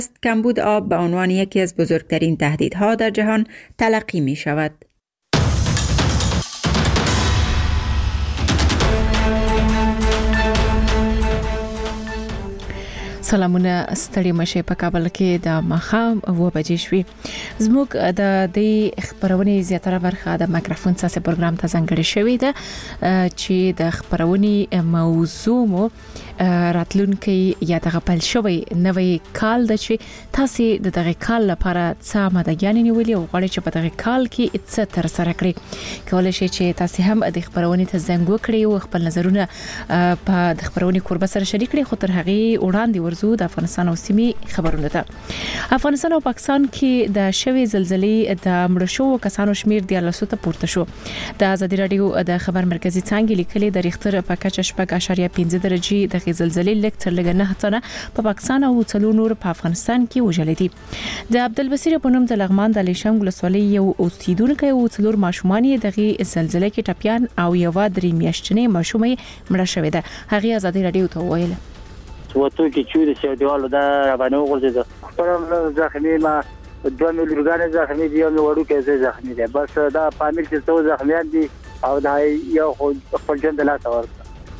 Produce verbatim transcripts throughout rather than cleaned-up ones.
کمبود آب به عنوان یکی از بزرگترین تهدیدها در جهان تلقی می شود. سلامونه ستړي مشه په کابل کې د مخام و بجې شوې زموږ د دې خبرونې زیاتره برخه د مایکروفون ساسه پروګرام ته ځانګړې شوې ده چې د خبرونې موضوع مو راتلونکي یا د غپل شوی نوې کال د چې تاسو د دغه کال لپاره څه مدګیان نیولې او غواړئ چې په دغه کال کې څه تر سره کړئ کولای شئ چې تاسو هم د خبرونې ته زنګ وکړئ او خپل نظرونه په د خبرونې کوربه سره شریک کړئ خو تر هغه وړاندې ورزو د افغانستان او سیمې خبرونه ده افغانستان او پاکستان کې د شوی زلزلې د مړ شوو کسانو شمیر د لاسو ته پورته شو د ازادي رادیو د خبر مرکزی څنګه لیکلي د ریختر په کچه شپږ اعشاریه پنځه درجه د زلزلې لیکتر لګ نه تنه په پاکستان او څلور نور په افغانستان کې وژل دي د عبدالبصیر په نوم د لغمان د لیشم ولسوالۍ یو اوسیدونکو او څلور ماشومان دغه زلزلې کې ټپيان او یو درې میاشتنې ماشومې مړه شوې ده هغه ازادي رادیو ته ویل وته کې چې د سیادوالو دا باندې وګرځید خپل ځخمي ما دوه ملګران ځخمي دي او وړو کې ځخمي دي بس دا پامل چې څو ځخمیان دي او دا یو خپل جن د لاس ورته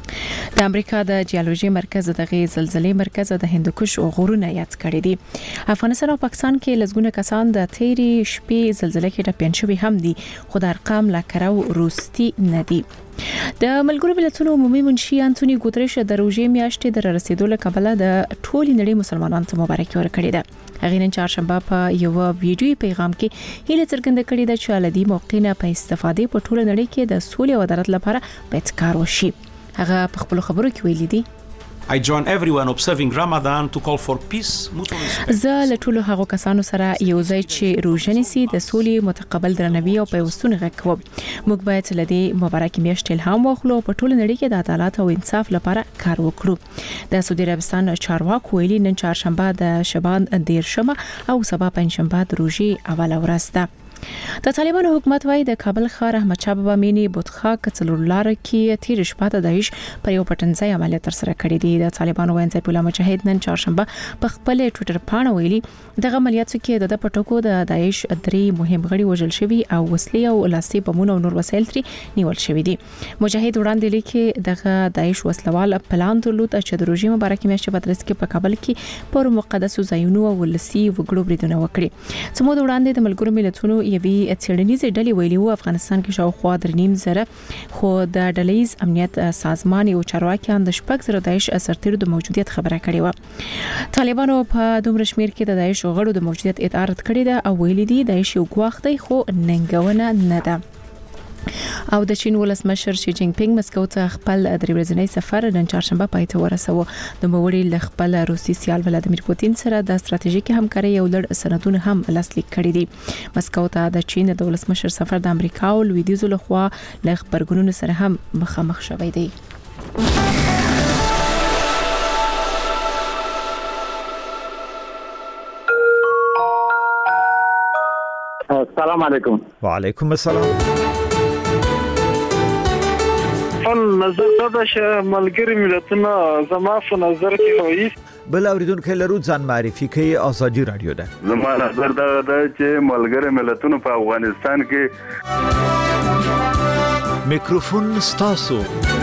د امریکا د جیولوژي مرکز دغه زلزلې مرکز د هندوکش غرونه یاد کړی دي افغانستان او پاکستان کې لږونه کسان د تیری شپې زلزلې کې ټپيان شوي هم دي خو د ارقام لا کراو روستي نه دي د ملګرو ملتونو عمومي منشي انټونی ګوتریش د روزې میاشتې د رسیدو له کبله د ټولي نړۍ مسلمانانو ته مبارکي ورکړې ده هغه نن چهارشنبه په یو ویډیو پیغام کې هیله څرګنده کړې ده چې لدی موقع نه په استفادې په ټوله نړۍ کې د سولې او عدالت لپاره باید کار وشي هغه په خپل خبرو کې ویلي دي I join everyone observing Ramadan to call for peace, mutual respect. زه له ټولو هغو کسانو سره یو ځای چې روزه نیسي د سولې متقابل درناوي او پیوستون غږ کوو موږ باید له دې مبارکي میاشتې الهام واخلو په ټوله نړۍ کې د عدالت او انصاف لپاره کار وکړو د سعودي عربستان چارواکو ویلي نن چهارشنبه د شبان دیرشمه او سبا پنځشنبه د روزې اوله ورځ ده د طالبانو حکومت وايي د کابل ښار احمد شاه بابا مینی بوتخا کڅلور لار کې تیر شپه د داعش پر یو پټنځای عملیات تر سره کړی دی د طالبانو وینځي په لامه مجاهد نن چهارشنبه په خپل ټوئیټر باندې ویلي د عملیاتو کې د پټکو د داعش درې مهم غړي وژل شوی او وسلې او لاسي بمونه او نور وسایل ترې نیول شوی دي مجاهد وړاندې لیکي دغه داعش وسلوال پلان درلود چې د روزي مبارکي میاشتې په ترڅ کې په کابل کې پر مقدسو ځایونو او ولسی وګړو بریدونه وکړي سمو وړاندې د ملګرو ملتونو یوې څېړنیزې ډلې ویلي وو افغانستان کې شاوخوا درې نیم زره خو د ډلهیز امنیت سازمان یو چارواکي د شپږ زره داعش سرتیرو د موجودیت خبره کړې و طالبانو په دومره شمیر کې د داعش غړو د موجودیت ادعا رد کړې ده او ویلي دي داعش یو ګواښ دی خو ننګونه نه ده او د چین ولسمشر شي جینګ پینګ مسکو ته خپل درې ورځنی سفر نن چهارشنبه پای ته ورسوه د موري ل خپل روسي سیال ولادمیر پوتین سره د ستراتیژیکي همکاري یو لړ سندونه هم لاسلیک کړي دي مسکو ته د چین د ولسمشر سفر د امریکا او لویدیځ لخوا ل خبرګونونو سره هم مخامخ شوی دی السلام علیکم وعلیکم السلام خپل نظر دا چې ملګری ملتونه زما په نظر کې وایي بل اوریدونکو لرو ځان معرفي کوي ازادي رادیو ده زما نظر دا ده چې ملګری ملتونه په افغانستان کې میکروفون ستاسو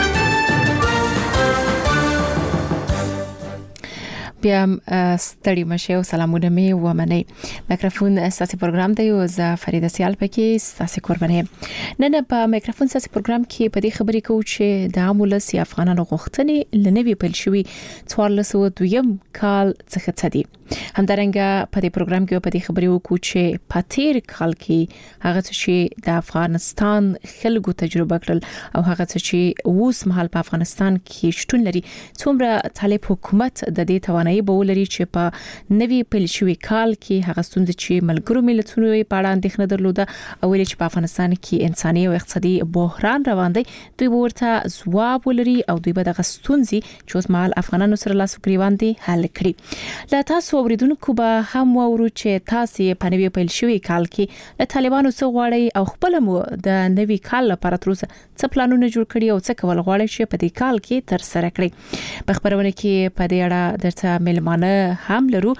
بیا ستړي مشه او سلامونه می و منی میکروفون اساسي پروګرام دی او ز فریده سیال پکې اساسي قربانه نن په میکروفون اساسي پروګرام کې په دې خبرې کوو چې د عامولس افغانانو غوښتنې لنوي پل شوی څوارلسو دویم کال څخه تدي همدارنګه په دې پروګرام کې په دې خبرې وکړو چې پاتیر کال کې هغه چې د افغانستان خلکو تجربه کړل او هغه چې اوس مهال په افغانستان کې شتون لري څومره طالب حکومت د دې توان نه به ولري چې په نوي پیل شوی کال کې هغه ستونزې چې ملګرو ملتونو په اړه اندېښنه درلوده او چې په افغانستان کې انساني او اقتصادي بحران روان دی دوی ورته ځواب ولري او دوی به د ستونزې چې اوس مهال افغانانو سره لاس ګریوان دي حل کړي لا تاسو تاسو اوریدونکو به هم وورو چې تاسو په نوي پیل شوی کال کې له طالبانو څخه غواړي او خپل مو د نوي کال لپاره تر اوسه څه پلانونه جوړ کړي او څه کول غواړي چې په دې کال کې تر سره کړي. په خبرونه کې په دې اړه درته ملمانه هم لرو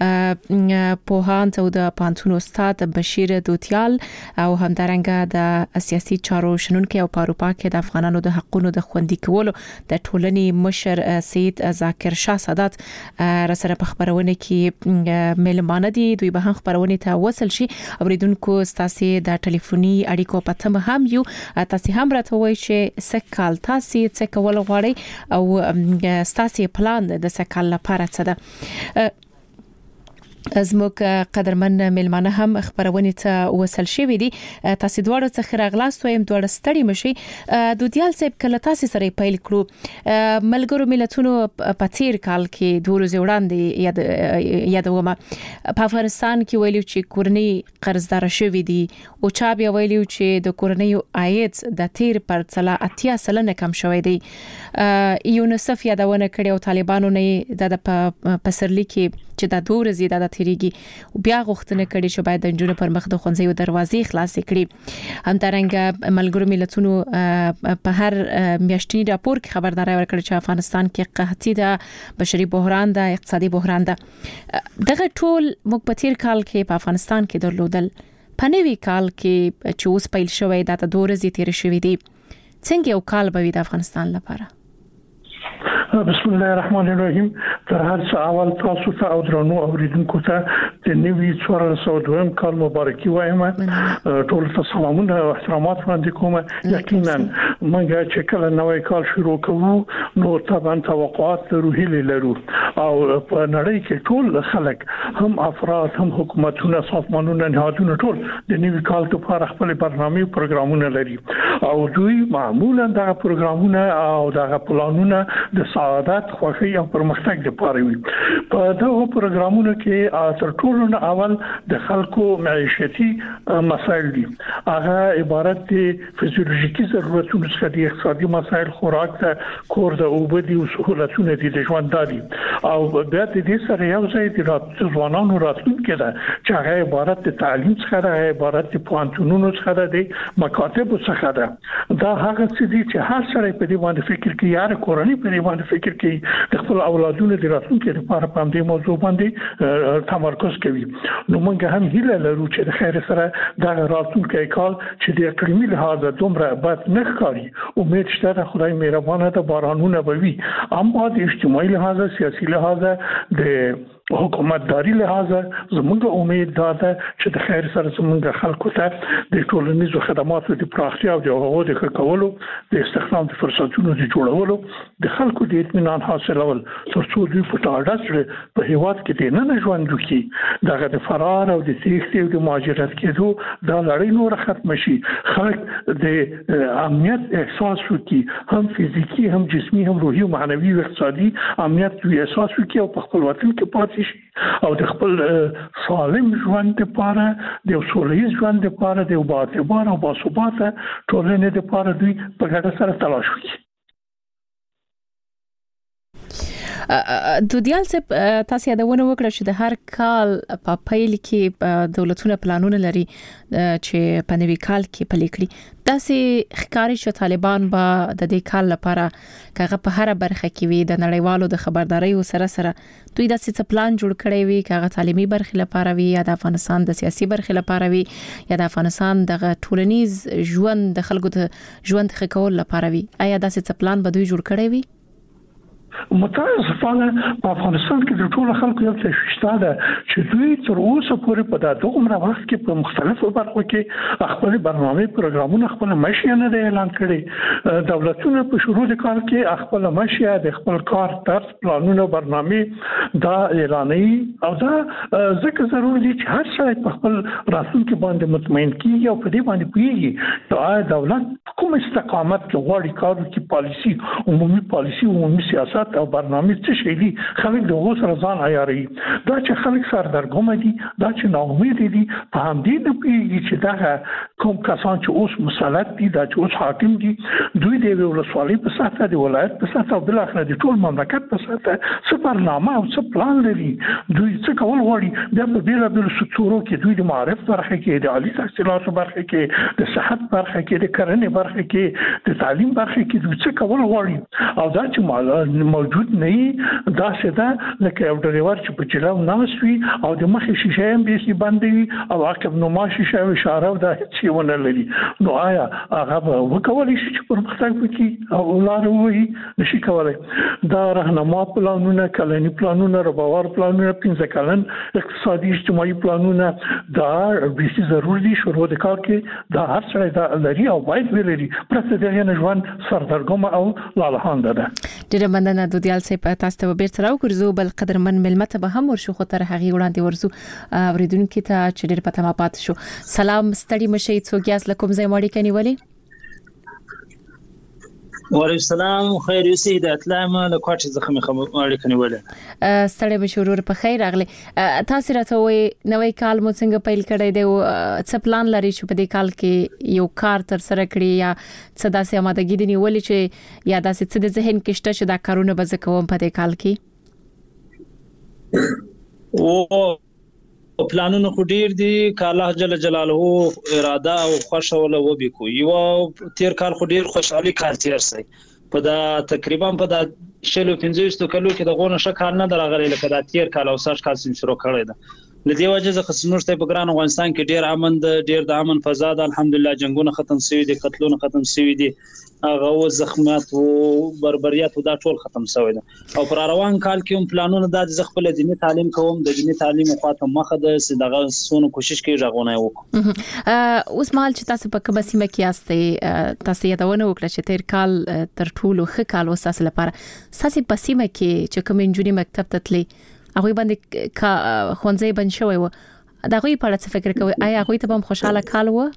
پوهاند او د پانتون استاد بشیر دوتیال او همدارنګه د سیاسي چارو شنونکو او په اروپا کې د افغانانو د حقوقو د خوندي کولو د ټولنې مشر سید ذاکر شاه سادات را سره په خبرونه کې ملمانه دي. دوی به هم خبرونه ته وصل شي. اوریدونکو تاسو د ټلیفوني اړیکو په تمه هم یو تاسو هم راته وایي چې سکهال تاسو څه کول غواړي او تاسو پلان د سکهال لپاره څه ده. زموږ قدرمن ملمانه هم خبرونه ته وصل شوی دي. تاسو دواړو څخه راغلاست وایم دواړه ستړي مشي. دوتیال صاحب کله تاسو سره پیل کړو ملګرو ملتونو په تیر کال کې دوه ورځې وړاندې یاد یادومه په افغانستان کې ویلو چې کورنۍ قرضدار شوی دي او چا بیا ویلو چې د کورنۍ عاید د تیر پر څلا اتیا سلنه کم شوی دی. یونیسف یادونه کړې او طالبانو نه د پسرلی کې چې د دوه ورځې د تیریږي بیا غوښتنه کړې چې باید د جنونو پر مخ د خونځي دروازې خلاص کړي. همدارنګه ملګرو ملتونو په هر میاشتني راپور کې خبرداري ورکړه چې افغانستان کې قحطي ده، بشري بحران ده، اقتصادي بحران ده. دغه ټول موږ په تیر کال کې په افغانستان کې درلودل. په نوي کال کې چې اوس پیل شوی دا د دوه ورځې تیر شوی دی څنګه یو کال به وي د افغانستان لپاره؟ بسم الله الرحمن الرحیم. تر هر څه اول تاسو ته او درنو اوریدونکو ته د نوي څوارلس سوه دویم کال مبارکي وایم. ټول ته سلامونه او احترامات وړاندې کوم. یقینا موږ چې کله نوی کال شروع کوو نو طبعا توقعات لرو، هیلې لرو او په نړۍ کې ټول خلک هم افراد هم حکومتونه سازمانونه نهادونه ټول د نوي کال لپاره خپل برنامه او پروګرامونه لري او دوی معمولا دغه پروګرامونه او دغه پلانونه د سعادت، خوښۍ او پرمختګ لپاره وي. په دغه پروګرامونو کې تر ټولو نه اول د خلکو معیشتي مسایل دي. هغه عبارت دي فزیولوژیکي ضرورتونو څخه دي، اقتصادي مسایل، خوراک ته، کور د اوبه دي او سہولتونه دي د ژوند دي او بیا د دې سره یو ځای دي ځوانانو راتلونکي ده چې هغه عبارت د تعلیم څخه ده، عبارت د پوهنتونونو څخه ده، د مکاتبو څخه ده. دا هغه څه دي چې هر سړی په دې باندې فکر کوي، یاره کورنۍ په دې باندې فکر کوي، د خپل اولادونو د راتلونکي لپاره په دې موضوع باندې تمرکز کوي. نو موږ هم هیله لرو چې د خیر سره دا راتلونکي کال چې د اقلیمي لحاظ دومره بد نه ښکاري. امید شته د خدای مهربانه ده بارانونه به وي، اما د اجتماعي لحاظ، سیاسي لحاظ، د حکومتداري لحاظ زموږ امید دا ده چې د خیر سره زموږ خلکو ته د ټولنیزو خدماتو د پراختیا او د هغو د ښه کولو، د استخدام د فرصتونو د جوړولو، د خلکو د اطمینان حاصلول تر څو دوی په ډاډه زړه په هیواد کې د نن ژوند وکړي. دغه د فرار او د تېښتې او د مهاجرت کېدو دا لړۍ نور ختم شي، خلک د امنیت احساس وکړي، هم فزیکی هم جسمي هم روحي او معنوي او اقتصادي امنیت دوی احساس وکړي او په خپل وطن کې پاتې او د خپل سالم ژوند لپاره، د سولهییز ژوند لپاره، د بااعتبار او باثباته ټولنې لپاره دوی په ګډه سره تلاش وکړي. دوتیال صاحب تاسو یادونه وکړه چې د هر کال په پیل کې دولتونه پلانونه لري چې په نوي کال کې پلي کړي. داسې ښکاري چې طالبان به د دې کال لپاره کغه په هر برخه کې وي د نړیوالو د خبرداري سره سره دوی داسې څه پلان جوړ کړی وي کغه تعلیمي برخه لپاره وي یا د افغانستان د سیاسي برخه لپاره وي یا د افغانستان د ټولنیز ژوند د خلکو د ژوند ښه کول لپاره وي. آیا داسې څه پلان به دوی جوړ کړی وي؟ متاسفانه په افغانستان کې د ټولو خلکو یو څه شته ده چې دوی تر اوسه پورې په دغه عمر وخت کې په مختلفو برخو کې خپل برنامه پروګرامونه خپل مشي نه دی اعلان کړي. دولتونه په شروع د کال کې خپل مشي د خپل کار طرز پلانونه برنامه دا اعلانوي او دا ځکه ضروري دي چې هر څه په خپل راتلونکي باندې مطمئن کیږي او په دې باندې پوهیږي چې دولت کوم استقامت کې غواړي کار وکړي، پالیسي، عمومي پالیسي، عمومي سیاست سیاست او برنامه څه شي دي خلک د اوس رضان عیاري دا چې خلک سردرګم دي دا چې ناامید دي په همدې نه پیږي چې دا کوم کسان چې اوس مسلط دي دا چې اوس حاکم دي دوی د ولسوالۍ په ساته د ولایت په ساته او بل اخر د ټول مملکت په ساته څه برنامه او څه پلان لري دوی څه کول غواړي بیا په بیل بیل سکتورو کې دوی د معرف برخه کې د عالی تحصیلاتو برخه کې د صحت برخه کې د کرنې برخه کې د تعلیم برخه کې دوی څه کول غواړي او دا چې موجود نه وي دا څه لکه یو ډریور چې په چلاو ناست وي او د مخې شیشه هم به سي باندې او عقب نو ما شیشه او اشاره دا هیڅ ونه لري نو آیا هغه وکولای شي چې پرمختګ وکړي او لار وي نشي کولای دا راهنما پلانونه کلنی پلانونه ربوار پلانونه پنځه کلن اقتصادي اجتماعي پلانونه دا به ضروري دي شروع د کار کې دا هر څه دا لري او باید ولري پرته دغه نه ژوند سردرګم او لالهان ده ډېر مننه دودیال سي په تاسو ته بیرته راوګرځو بل قدرمن ملمت به هم ورشو خو تر هغه وړاندې ورزو اوریدونکو ته چې ډېر پته ما پات شو سلام ستړي مشي څوک یاس لکم زې ماړي کني ولی وعلیکم السلام خیر یوسف د اتلام له کوټه زخمي خمړی کني وله ستړي بشورور په خیر اغله تاسو راته وي نوې کال مو څنګه پیل کړی دی څه پلان لري چې په دې کال کې یو کار تر سره کړی یا څه داسې آمادګي دي نیولې چې یا داسې څه د ذهن کې شته چې دا کارونه به زه کوم په دې کال کې او پلانونه خو ډیر دي ک الله جل جلاله اراده او خوښ ولا وبې کو یو تیر کال خو ډیر خوشحالي کار تیر سي په دا تقریبا په دا شلو پنځه کلو کې د غونه شکل نه درغلي لکه دا تیر کال او سر کال سم شروع کړی ده لدی وجه زه خصمشت په ګران افغانستان کې ډیر امن ډیر د امن فضا ده الحمدلله جنگونه ختم شوي دي قتلونه ختم شوي دي هغه زخمات او بربریات دا ټول ختم شوی ده او پر روان کال کې هم پلانونه د ځخپل دیني تعلیم کوم د دیني تعلیم خاطر مخه ده دغه سونه کوشش کوي ژغونه وکړو اوس مال چې تاسو په کومه سیمه کې یاستئ تاسو یادونه وکړه چې تیر کال تر ټولو ښه کال وساس لپاره تاسو په سیمه کې چې کوم انجونی مکتب ته تللی هغه باندې کا خونځي بن شوی و دا غوي په اړه څه فکر کوي آیا هغه ته هم خوشاله کال و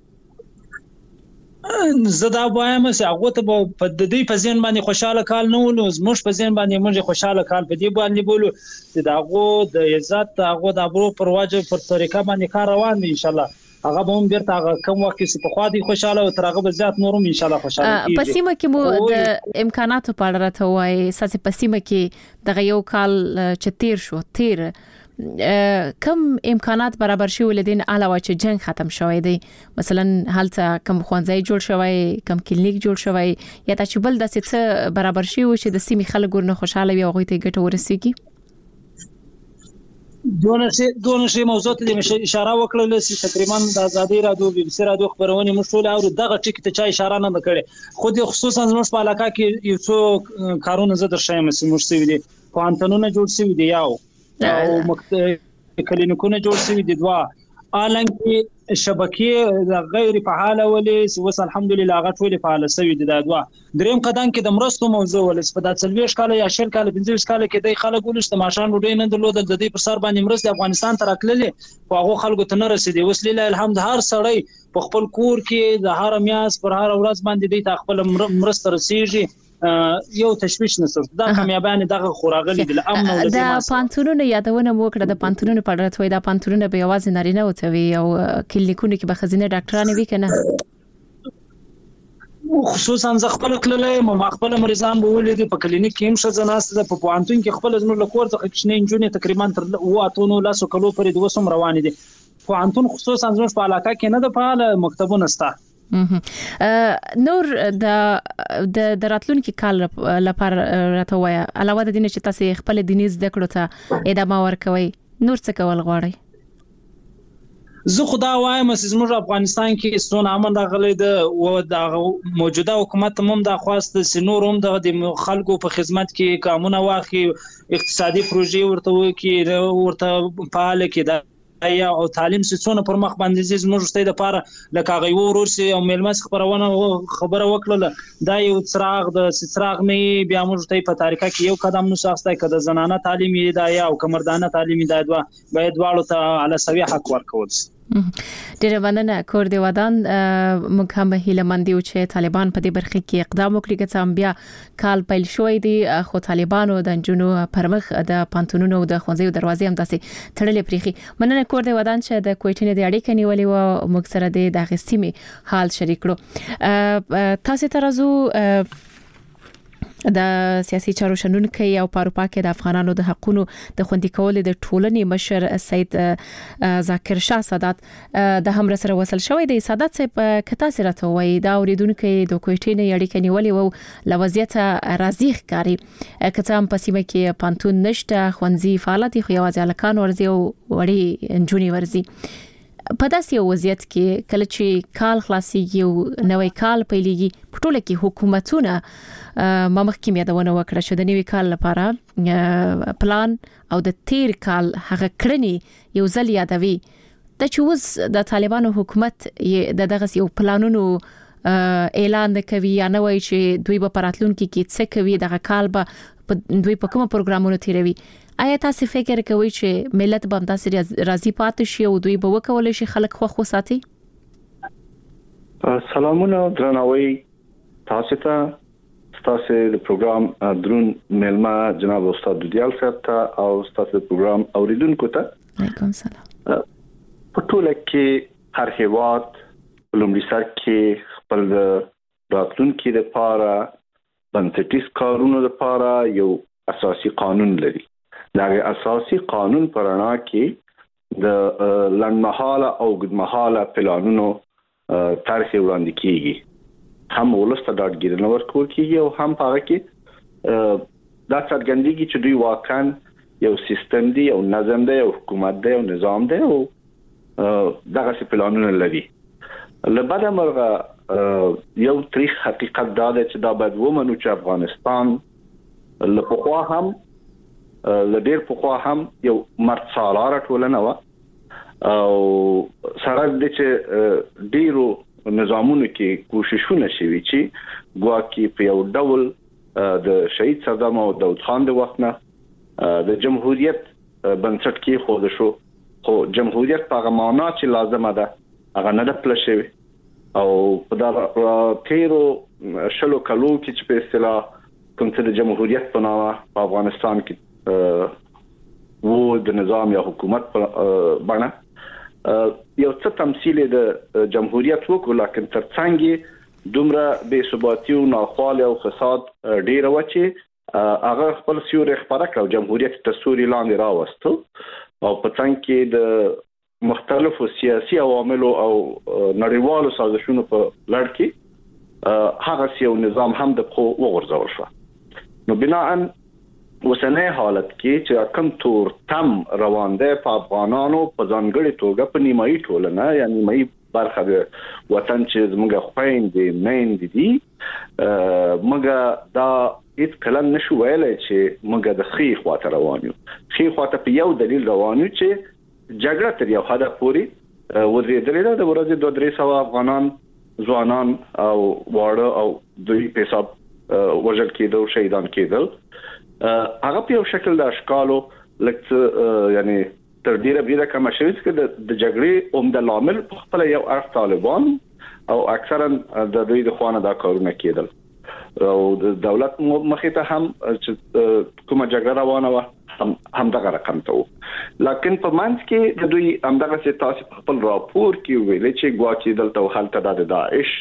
زدا وایم چې هغه ته په دې په ځین باندې خوشاله کال نه ولو زموږ په ځین باندې موږ خوشاله کال په دې باندې بولو چې داغه د عزت هغه د ابرو پر واجب پر طریقه باندې کار روان دي ان شاء الله هغه به هم بیرته هغه کوم وخت چې په خوا دي خوشاله او تر هغه به زیات نورم ان شاء الله خوشاله کیږي په سیمه کې مو د امکاناتو په اړه راته وایي ساسي په سیمه کې د یو کال چې تیر شو تیر کم امکانات برابر شي ولدين علاوه چې جنگ ختم شوی دی مثلا حالته کم خوانځي جوړ شوی کم کلینیک جوړ شوی یا چې بل د څه برابر شي چې د سیمې خلک ورنه خوشاله وي او غوي ته ګټه ورسیږي دونه شي دونه شي موضوع ته اشاره وکړل چې تقریبا د ازادي رادیو بي بي سي رادیو خبرونه مشغول او دغه ټکی ته چا اشاره نه کړي خو د خصوصا زموږ په علاقه کې یو څو کارونه زه درشم چې موږ سوي دي پانتنونه جوړ شوي دي یاو او مکتب کلینیکونه جوړ شوي دي دوا الانکه شبکې غیر فعاله ولې وس الحمدلله هغه ټول فعاله شوي دي دا دوا دریم قدم کې د مرستو موضوع ولې په دات سلويش کال یا شل کال پنځه کال کې د خلکو ولست ماشان وډې نه درلودل د دې پر سر باندې مرسته افغانستان ته راکللې او هغه خلکو ته نه رسیدي وسلیله الحمد هر سړی په خپل کور کې د هر میاس پر هر ورځ باندې د خپل مرسته رسیږي یو تشویش نشته دا کامیابانه دغه خوراغلی د امن او د پانتونونو یادونه مو کړه د پانتونونو په اړه توي د پانتونونو به आवाज نارینه وتوي او کلینیکونو کې به خزینه ډاکټرانه وی کنه خصوصا ز خپل کللې ما خپل مریضان بولې په کلینیک کې هم شزناسته په پانتون کې خپل زموږ لکور څخه کښنه انجونی تقریبا تر واتونو لاسو کلو پرې د وسم روان دي پانتون خصوصا زموږ په علاقه کې نه د فعال مکتبونه ستا نور د د راتلونکي کال لپاره راته وای علاوه د دین چې تاسو خپل دیني زده کړو ته ادامه ورکوي نور څه کول غواړي زه خدا وایم چې زموږ افغانستان کې ستون امن راغلی د او د موجوده حکومت هم د خواست سينور هم د خلکو په خدمت کې قانون واخی اقتصادي پروژې ورته وکي ورته فعال کې یا او تعلیم څونه پر مخ باندې زموږ ستې د پاره لکه غي ورور سي او ملمس خبرونه خبره وکړه دا یو څراغ د څراغ نه بیا موږ ته په طریقه کې یو قدم نو ساسته کده زنانه تعلیمي دا یا او کمردانه تعلیمي دا دوا باید واړو ته علی سوي حق ورکول ډېر مننه. کور دی ودان موږ هم هیله مند یو چې طالبان په دې برخه کې اقدام وکړي چې هم بیا کال پیل شوی دی خو طالبانو د جنو پرمخ د پانتونونو د خوځې دروازې هم تاسو تړلې پریخي. مننه کور دی ودان چې د کوټینې د اړیکې نیولې و موږ سره د دغه سیمې حال شریک کړو. تاسو ترازو د سیاسي چارو شنونکو او پاروپا کې د افغانانو د حقوقو د خوندي کولو د ټولنې مشر سید ذاکر شاه سادات د هم سره وصل شوی دی. سادات صاحب کتا سره ته وای دا اوریدونکو د کوټې نه اړیکې نیولې وو لوازیته راضی ښکاری کته هم پسیمه کې پانتون نشته خوندي فعالیت خو یوازې الکان ورزي او وړي انجونی ورزي. په داسې وضعیت کې کله چې کال خلاصيږي او نوې کال پیلېږي په ټوله کې حکومتونه ما مخکې یادونه وکړه چې د نوې کال لپاره پلان او د تیر کال هغه کړنې یو ځل یادوي. د چوز د طالبانو حکومت د دغه یو پلانونو اعلان کوي یا نه وایي چې دوی به پراتلونکو کې څه کوي دغه کال به دوی په کومه پروګرامونو تیروي. آیا تاسو فکر کوئ چې ملت به تاسو راضي پاتې شي او دوی به وکولای شي خلک خو خو ساتي؟ سلامونه درناوي تاسو ته تاسو د پروګرام درون ملما جناب استاد دودیال صاحب ته او تاسو د پروګرام اوریدونکو ته وعلیکم سلام. په ټوله کې هر هیواد لومړی سر کې خپل راتلونکي لپاره بنسټیز کارونو لپاره یو اساسي قانون لري. دا اساسي قانون پرانا کې د لنډمحاله او اوږدمحاله پلانونو طرح وړاندې کیږي. هم ولسته ډاډګیرنه ورکول کیږي او هم هغه کې دا څرګندېږي چې دوی واقعا یو سیستم دی او نظم دی او حکومت دی او نظام دی او دغه پلانونه لري. لبعد مرغه یو تاریخ حقیقت دا دی چې دا باید ومنو چې افغانستان لپاره هم لډیر پخوا هم یو مرد سالاره ټولنه و او سره د چې ډیرو نظامونو کې کوششونه شوي چې ګواکې په یو ډول د شهید صدام او داود خان د وخت نه د جمهوریت بنسټ کې خود شو خو جمهوریت په معنا چې لازمه ده هغه نه د پلشوي او په دا تیرو شلو کلو کې چې په اصطلاح کوم څه د جمهوریت په نامه په افغانستان کې وو د نظام یا حکومت په بڼه یو څه تمثيل د جمهوریت وکړ لکه ترڅنګ دومره بې ثباتی او ناخوالي او فساد ډیر و چې هغه خپل سیوري خبره کړ جمهوریت تصوري لاندې راوستو او په څنګه کې د مختلفو سیاسي عواملو او نړیوالو سازشونو په لړ کې هغه یو نظام هم د خو وغورځول شو. نو بناءً وسنه حالت کې چې کوم تور تم روان دی په افغانانو په ځانګړي توګه په نیمایي ټولنه یا نیمایي برخه د وطن چې زموږ خويندې مېندې دي موږ دا هیڅ کله نشو ویلای چې موږ د خې خواته روان یو. خې خواته په یو دلیل روان یو چې جګړه تر یو حد پورې ورېدلې ده. د ورځې دوه درې سوه افغانان ځوانان او واړه او دوی په حساب وژل کېدل شهیدان کېدل هغه په یو شکل د اشکالو لکه یعنی تر ډیره ډیره کوم شوی چې د جګړې اومد لامل په خپل یو اړخ طالبان او اکثرا د دوی د خوانه دا کارونه کېدل او د دولت مخې ته هم چې کومه جګړه روانه و هم هم دغه رقم ته و. لکه په منځ کې د دوی همدغه چې تاسو خپل راپور کې ویل چې ګواکې دلته حالت د داعش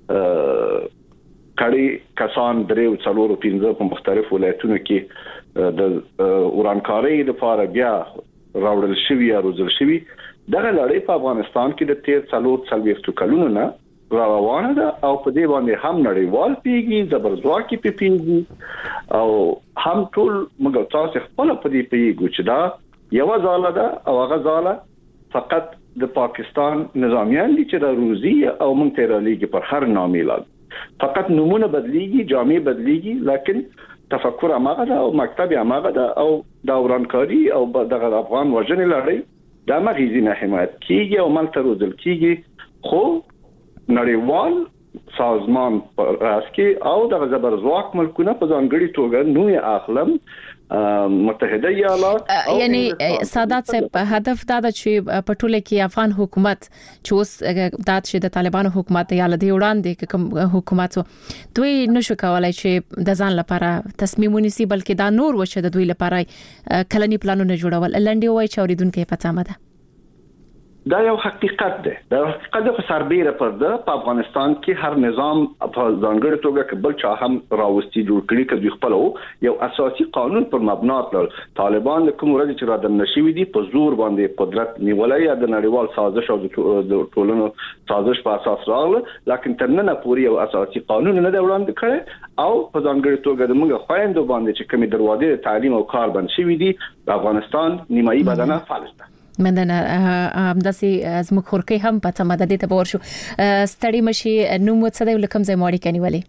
کړي کسان درې او څلور او پنځه په مختلفو ولایتونو کې د اورانکاري لپاره بیا راوړل شوی یا روزل شوی دغه لړۍ په افغانستان کې د تیر څلور څلوېښتو کلونو نه روانه ده او په دې باندې هم نړیوال پیږي زبرځواکي پیږي او هم ټول موږ تاسو خپل په دې پیږو چې دا یو ځاله ده او هغه ځاله فقط د پاکستان نظامیان دي چې د روزي او مونږ ته را لېږي پر هر نامې فقط نمونه بدلیږي جامې بدلیږي لکن تفکر هغه ده او مکتب هغه ده او د اورانکاری او دغه افغان وژنې لړۍ د مغزي نه حمایت کیږي او ملته روزل کیږي خو نړیوال سازمان پراسکي او د زبرځواک ملکونه په ځانګړي توګه نوې اخلم متحده ایالات یعنی سادات صاحب هدف دا د چې په ټوله کې افغان حکومت چې اوس د چې د طالبانو حکومت یا لدی وړاندې کوم حکومت دوی نشو کولای چې د ځان لپاره تصمیم ونیسي بلکې دا نور وشه د دوی لپاره کلنی پلانونه جوړول لنډي وای چې اوریدونکو پته مده دا یو حقیقت دی دا حقیقت د سربېره پر د په افغانستان کې هر نظام په ځانګړي توګه کبل چا هم راوستي جوړ کړي کدي خپل یو اساسي قانون پر مبنا تل طالبان کوم ورځ چې را د نشوي دي په زور باندې قدرت نیولای یا د نړیوال سازش او د ټولنو سازش په اساس راغله لکه تر نن پورې یو اساسي قانون نه دی وړاندې کړی او په ځانګړي توګه د موږ خويندو باندې چې کومې دروازې تعلیم او کار بند شوي دي د افغانستان نیمایي بدنه فعال ده مندنه همداسي زموږ خورکې هم په تمه د دې ته ور شو ستړي مشي نو مو څه دی لکم ځای ماړي کني ولې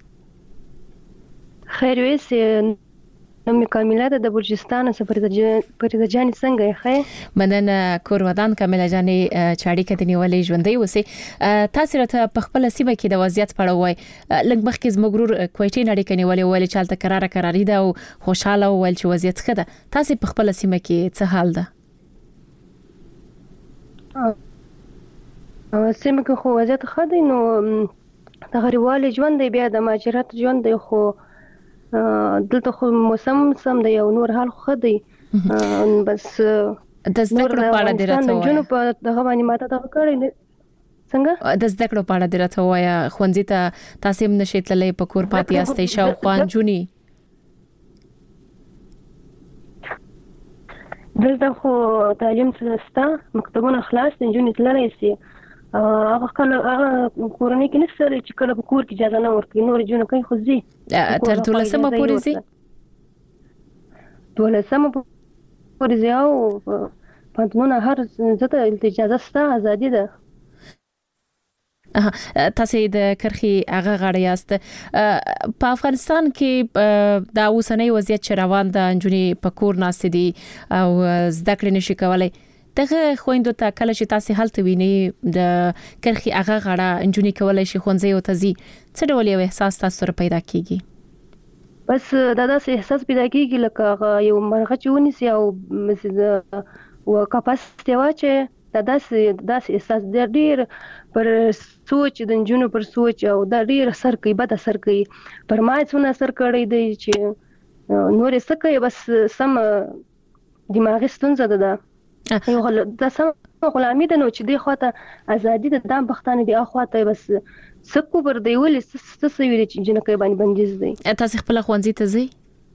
خیر وې نو کامله د بلوچستان سفر د پرې د جان څنګه ښه مندنه کور ودان کامله جاني چاړي کتنی ولې ژوندۍ وسی تاسو راته په خپل سیمه کې د وضعیت پړه وای لږ مخکې زموږ ګرور کوټې نړۍ کني ولې ولې چالت قرار قراری ده او خوشاله ول چې وضعیت ښه ده تاسو په خپل سیمه کې څه حال ده سیمه کې خو وضعیت ښه دی نو د غریوالي ژوند دی بیا د مهاجرت ژوند دی خو دلته خو موسم سم دی او نور حال خو دی بس د زده کړو په اړه د راته وایي جنو په دغه باندې ماته دا کړی څنګه د زده کړو په اړه د راته وایي خوندې ته تاسو هم نشئ تللی په کور پاتې یاستئ شاو خوان جونی دلته خو تعلیم سستا مکتبونه خلاص دي جونې تللی سي هغه کله هغه کورنۍ کې نشته چې کله په کور کې اجازه نه ورکړي نور جون کوي خو زی تر دولسمه پورې زی دولسمه پورې زی او پاتمونه هر زته اجازه ستا ازادي ده تاسو د کرخي هغه غړی یاست په افغانستان کې د اوسنۍ وضعیت روان ده انجونی په کور ناست دي او زده کړې نشي کولای دغه خويندو ته کله چې تاسو حالت ویني د کرخي هغه غړه انجونی کولای شي خونځي او تزي څه ډول یو احساس تاسو سره پیدا کیږي بس دا داسې احساس پیدا کیږي لکه یو مرغه چونی سي او مثلا او کپاسټي واچي دا داسې داسې احساس ډېر پر سوچ د جنونو پر سوچ او دا ډېر اثر کوي بد اثر کوي پر ما څونه اثر کوي دی چې نور څه کوي بس سم دماغي ستونزه ده یو غل د سم غلامي ده نو چې دی خواته ازادي د دام بختانه دی اخواته بس سکو پر دی ولې څه څه ویل چې جنکه باندې بندیز دی تاسو خپل خوانځي ته ځي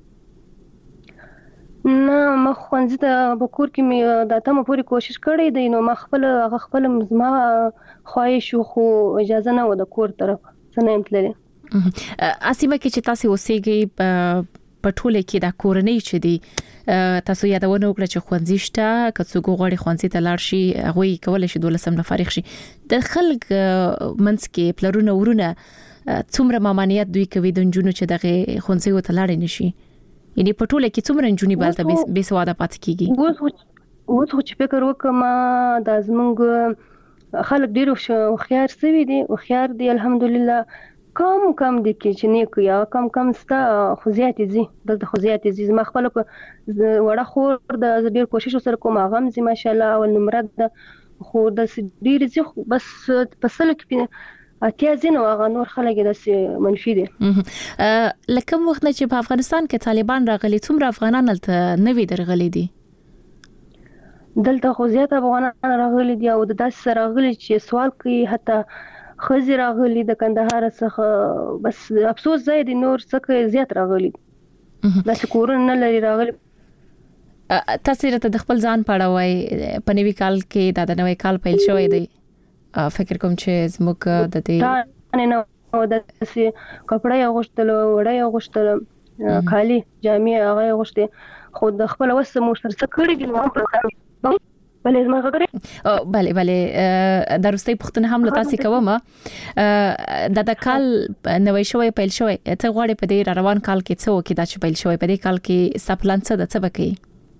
نه ما خوانځي ته بکور کې مې د تمه پوری کوشش کړې دی نو ما خپل هغه خپل مزما خواهش خو اجازه نه و د کور طرف څنګه امتللې اسیمه کې چې تاسو اوسېږئ په ټوله کې د کورنۍ چې دی تاسو یادونه وکړه چې خوانځي شته که څوک غواړي خوانځي ته لاړ شي هغه کولای شي دولسم نه فارغ شي د خلک منځ کې پلرونه ورونه څومره مامانیت دوی کوي د جنونو چې دغه خوانځي وته لاړ نشي یعنی په ټوله کې څومره جنونی بالته به سواده پات کیږي اوس خو چې فکر وکم د زمونږ خلک ډیرو خيار سوي دي او خيار دي الحمدلله کم کم دي چې نه کوي کم کم ستا خوځياتي زی دلته خوځياتي زی ما خپل وړه خور د ډیر کوشش سره کوم غم زی ماشاءالله او نمرد خو د ډیر زی بس پسل کې اتیا زینو هغه نور خلک د منفي دي لکه وخت چې په افغانستان کې طالبان راغلي څومره افغانان تل نوې درغلي دي دلته خو زیات افغانان راغلي دي او د داسې راغلي چې سوال کوي حتی خزي راغلي د کندهار څخه بس افسوس زید نور څخه زیات راغلي د کورونه نه لري راغلي تاسو ته د خپل ځان پاړه وای په نوي کال کې د نوي کال پیل شوی دی فکر کوم چې زموږ د دې نه نو د سي کپڑا یو غشتل وړا یو غشتل خالی جامع هغه غشته خو د خپل وسه مو سره کړی دي نو په بلې زما غوړي بله بله درسته پختنه هم لتاسي کوم د د کال نوې شوی پیل شوی ته غواړي په دې روان کال کې څه وکړي دا چې پیل شوی په دې کال کې سپلان څه د څه بکی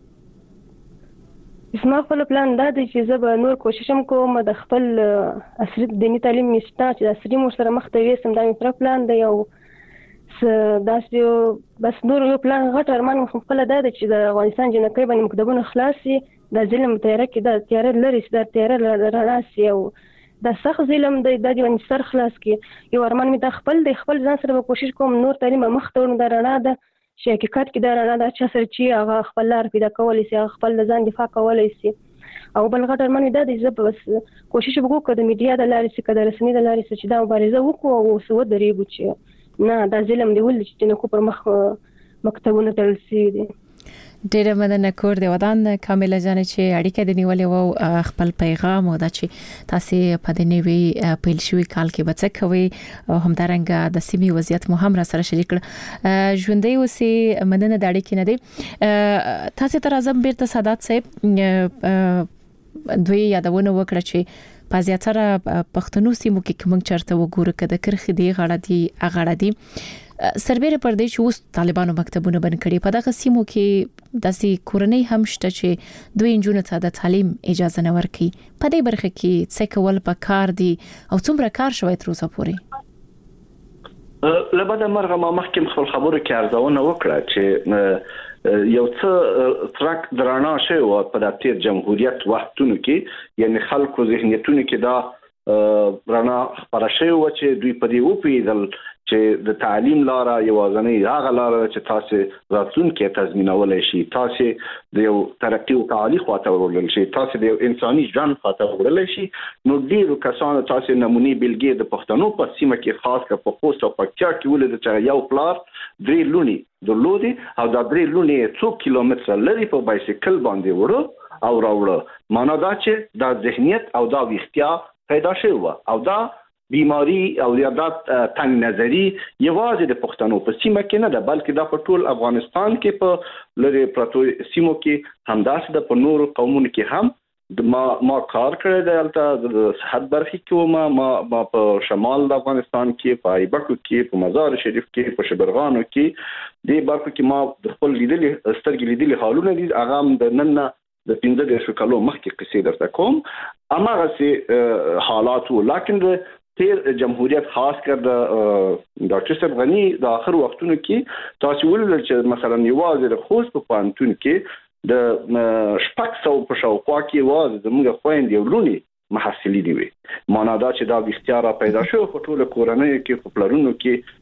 زما خپل پلان دا دی چې زه به نور کوششم کوم د خپل عصري دیني تعلیم مستا چې عصري مو سره مخ ته وېسم دا مې پر پلان دی او داسې بس نور یو پلان غټ ارمان مو خپل دا دی چې د افغانستان جنکۍ باندې مکتبونه خلاص شي، د ظلم تیاره کې د تیاره لري شي، د تیاره رڼا شي او د سخت ظلم د د باندې سر خلاص کی. یو ارمان می د خپل د خپل ځان سره کوشش کوم نور تعلیم مخ ته ورنه د رڼا د شي حقیقت کې د رڼا د چا سره چې هغه خپل لار پیدا کولای شي، خپل ځان دفاع کولای شي. او بل غټ ارمان می د دې زب بس کوشش وکړو د میډیا د لارې چې د رسنۍ د لارې چې دا مبارزه وکړو او سو درېږو چې نه دا ظلم دی ول چې نه کو پر مخ مکتبونه تل سي دي. ډیره مننه کور دی ودان کامله جان چې اړیکه د نیولې وو خپل پیغام او دا چې تاسو په دې نیوي پیل شوی کال کې بچ کوي او همدارنګه د سیمې وضعیت مو هم را سره شریک کړ. ژوندۍ اوسې مننه د اړیکې نه دی. تاسو تر اعظم بیرته سادات صاحب دوی یادونه وکړه چې په زیاتره پښتنو سیمو کې کوم چرته وګوره کده کرخ دی غړه دی اغړه دی سربېره پر دې چې اوس طالبانو مکتبونه بند کړي په دغه سیمو کې داسې کورنۍ هم شته چې دوی انجونو ته د تعلیم اجازه نه ورکړي. په دې برخه کې څه کول پکار دي او څومره کار شوی تر اوسه پورې؟ لبدا مرغه ما مخکې خپل خبرو کې ارزونه وکړه چې یو څه ترک درانه شی و په د تیر جمهوریت وختونو کې، یعنی خلکو ذهنیتونو کې دا رڼا خبره شی و چې دوی په دې وپیدل چې د تعلیم لاره یوازنۍ هغه لاره چې تاسو راتلونکي تضمینولای شي، تاسو د یو ترقی او تعالی خواته ورول شي، تاسو د انساني ژوند خواته ورول شي. نو ډیرو کسانو تاسو نمونې بلګې د پښتنو په سیمه کې خاص کر په خوست او پکتیا کې ولید چې یو پلار درې لونی درلودي او دا درې لونی څو کیلومتره لري په بایسیکل باندې وړو او راوړو. معنا دا چې دا ذهنیت او دا ویښتیا پیدا شوی و او دا بیماری او یادات تنگ نظری یوازې د پښتنو په سیمه کې نه ده بلکې دا په ټول افغانستان کې په لری پروتو سیمو کې همداسې د په نورو قومونو کې هم ما ما کار کړی دی. البته د صحت برخه کې ما ما, ما په شمال د افغانستان کې په ایبکو کې په مزار شریف کې په شبرغانو کې د برخه کې ما د خپل لیدلې سترګې لیدلې حالونه دي. هغه د نن د پنځه دیرشو کالو مخکې قصې درته کوم. اماغه سي حالات لکن تیر جمهوریت خاص کر د ډاکټر صاحب غنی د اخر وختونو کې تاسو ولل چې مثلا یوازې د خوست په پانتون کې د شپږ سو په شاوخوا کې واز زموږ خويندې ورونی محصلي دی وي. معنا دا چې دا اختیار پیدا شو په ټول کورنۍ کې په پلرونو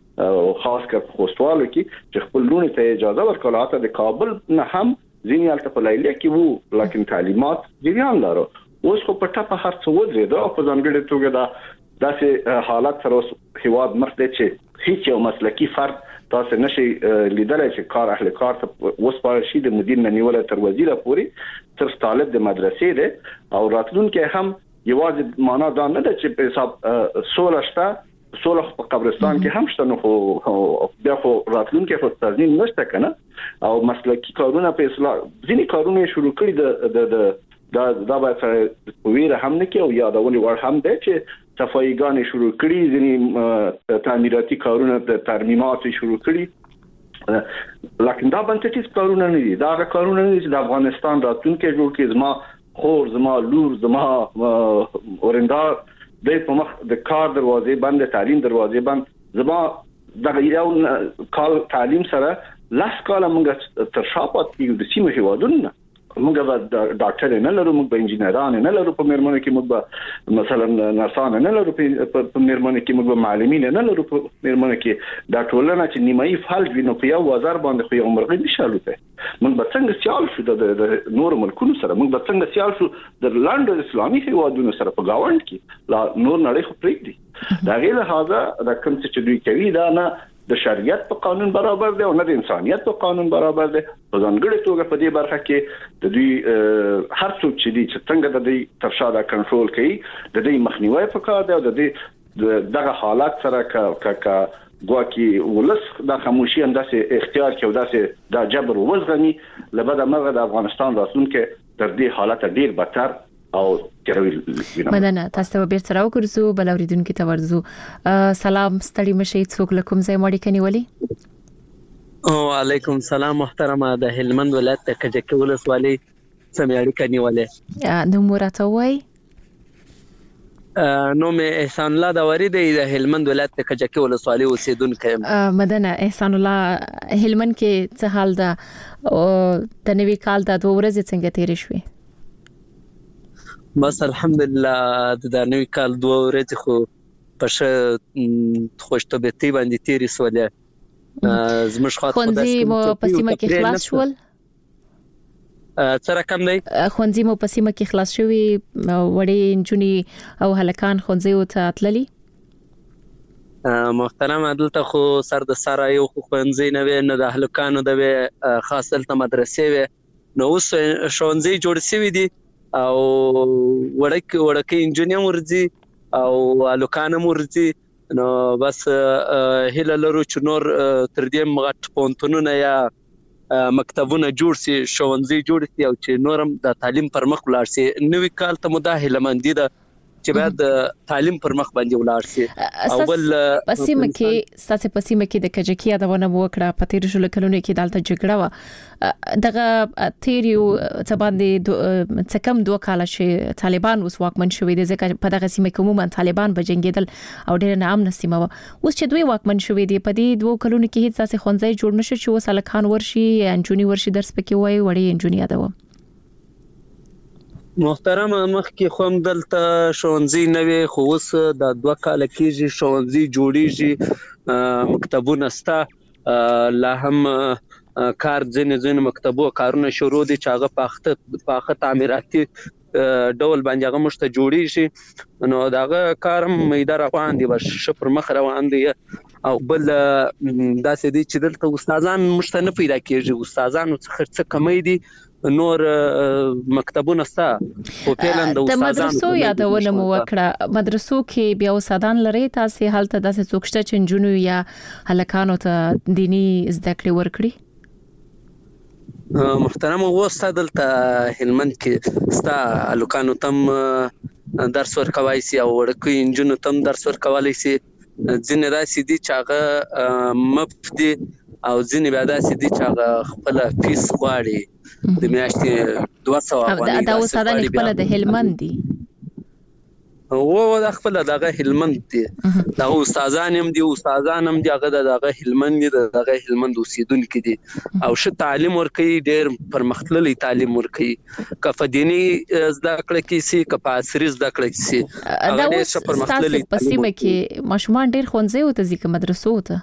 کې خاص کر په خوستوالو کې چې خپل لونی ته اجازه ورکړه. ته د کابل نه هم ځینې الته په لایله کې وو لکه تعلیمات جریان لرو. اوس خو په ټاپه هر څه ودرېد او په ځانګړي توګه دا داسې حالات سره هیواد مخ ته چې هیڅ یو مسلکی فرد تاسو نشي لیدلای چې کار اهل کار ته وسپارل شي د مدیر منیول تر وزیر پورې تر طالب د مدرسې ده او راتلونکي هم یوازې معنا دا نه ده چې په حساب سوله شته سوله په قبرستان کې هم شته. نو خو بیا خو راتلونکي خو تضمین نشته کنه او مسلکی کارونه په اصلاح ځینې کارونه شروع کړي د د دا دا به ویره هم نه کې او یادونې ور هم ده چې صفایګانې شروع کړي، ځینې تعمیراتي کارونه د ترمیمات شروع کړي، لکه دا بنسټیز کارونه نه دي. دا کارونه نه دي چې د افغانستان راتلونکي جوړ کړي. زما خور زما لور زما ورندار د په مخ د کار دروازې بند، تعلیم دروازې بند. زما د یو کال تعلیم سره لاس کاله موږ تر شاپات کې د سیمه هیوادونو موږ به ډاکټر نه لرو، موږ به انجینران نه لرو په میرمنو کې، موږ به مثلا نرسان نه لرو په میرمنو کې، موږ به معلمین نه لرو په میرمنو کې. دا ټولنه چې نیمایي فلج وینو په یو وزر باندې خو یو مرغۍ نشالو ته موږ به څنګه سیال شو د نور ملکونو سره، موږ به څنګه سیال شو د لاندې اسلامي هیوادونو سره په گاوند کې لا نور نړۍ خو پرېږدي. دا غیر هغه د کوم څه دوی کوي دا نه د شریعت په قانون برابر دی او نه د انسانيت په قانون برابر دی. په ځانګړي توګه په دې برخه کې د دوی هر څوک چې دي چې څنګه د دې تر شا دا کنټرول کوي د دې مخنیوي پکار دی او د دې دغه حالات سره ک ک ګواکي ولس د خاموشي انداسه اختیار کې او داسه د جبر وزغني لبدا مغه د افغانستان راتلونکي تر دې حالت ډیر بدتر او تروي. مننه. تاسو به بیرته راوګرځو بل اوریدونکو ته ورځو. سلام ستړي مشي څوک لکم ځای مړی کني ولي. او علیکم سلام محترمه د هلمند ولایت د کجکي ولسوالۍ سمېړی کني ولې نو مرته وای نو مې احسان الله داوري دی د هلمند ولایت د کجکي ولسوالۍ اوسیدونکی یم. مدنه احسان الله، هلمند کې څه حال ده او د نوي کال د دوه ورځې څنګه تیرې شوې؟ بس الحمدلله د نوي کال دوه ورځې خو په ښه خوشطبیعتۍ باندې تیرې سولې. زموږ خوا ښوونځي مو په سیمه کې خلاص شول؟ څه رقم دی؟ ښوونځي مو په سیمه کې خلاص شوي؟ وړې نجونې او هلکان ښوونځیو ته تللي؟ محترم، دلته خو سر د سره یو خو ښوونځی نه وی، نه د هلکانو د وی، خاص دلته مدرسې وی. نو اوس ښوونځي جوړ شوي دي او وړکې وړکې نجونې هم ورځي او هلکان هم ورځي. نو بس هیله لرو چې نور تر دې غټ پوهنتونونه یا مکتبونه جوړ سي، ښوونځي جوړ سي او چې نورم د تعلیم پر مخ ولاړ سي. نوې کال ته مو دا هیلهمندي ده چې باید د تعلیم پر مخ باندې ولاړ سي. اول پسیمه کې ستاسو پسیمه کې د کجکي یادونه مو وکړه، په تیر شلو کلونو کې دالته جګړه و. دغه تیریو څه باندې څه کم دوه کاله چې طالبان اوس واکمن شوي دي، ځکه په دغه سیمه کې عموما طالبان بجنګیدل او ډېر ناامن سیمه و. اوس چې دوی واکمن شوي دي، په دې دوه کلونو کې هیڅ څه ښوونځی جوړ نشو چې وساله خان ورشي انجونی ورشي درس پکې وای وړي انجونی یادوم. محترم، مخکې خو هم دلته ښوونځي نه وي، خو اوس د دوه کاله کېږي ښوونځي جوړېږي، مکتبونه شته، لا هم کار ځینې ځینې مکتبو کارونه شروع دي چې هغه په پاخه تعمیراتي ډول باندې هغه موږ ته جوړېږي. نو د هغه کار هم میده روان دي، ښه پر مخ روان دي. او بل داسې دي چې دلته استادان موږ ته نه پیدا کېږي، استادانو څخه څه کمی دي، نور مکتبونه ستا خو پیلن د استادانو. د مدرسو یادونه مو وکړه، مدرسو کې بیا استادان لري تاسو هلته داسې څوک شته چې نجونو یا هلکانو ته دینی زده کړې ورکړي؟ محترم، وستا دلته هلمند کې ستا هلکانو تم درس ورکوای سي او وړکې نجونو تم درس ورکولی سي. ځینې داسې دي چې هغه مفت دي او ځینې بیا داسې دي چې هغه خپله فیس غواړي د میاشتې دوه سوه افغانۍ. دا استادان خپله د هلمند دي؟ و دا خپله دغه هلمند دي، دغه استادان هم دي، استادان هم دي هغه دغه هلمند دي، دغه هلمند اوسیدونکي دي او ښه تعلیم ورکوي، ډېر پرمختللی تعلیم ورکوي. که په دیني زده کړه کې سي که په عصري زده کړه کې سي، هغه ډېر ښه پرمختللی تعلیم ورکوي. په سیمه کې ماشومان ډېر ښوونځیو ته ځي که مدرسو ته؟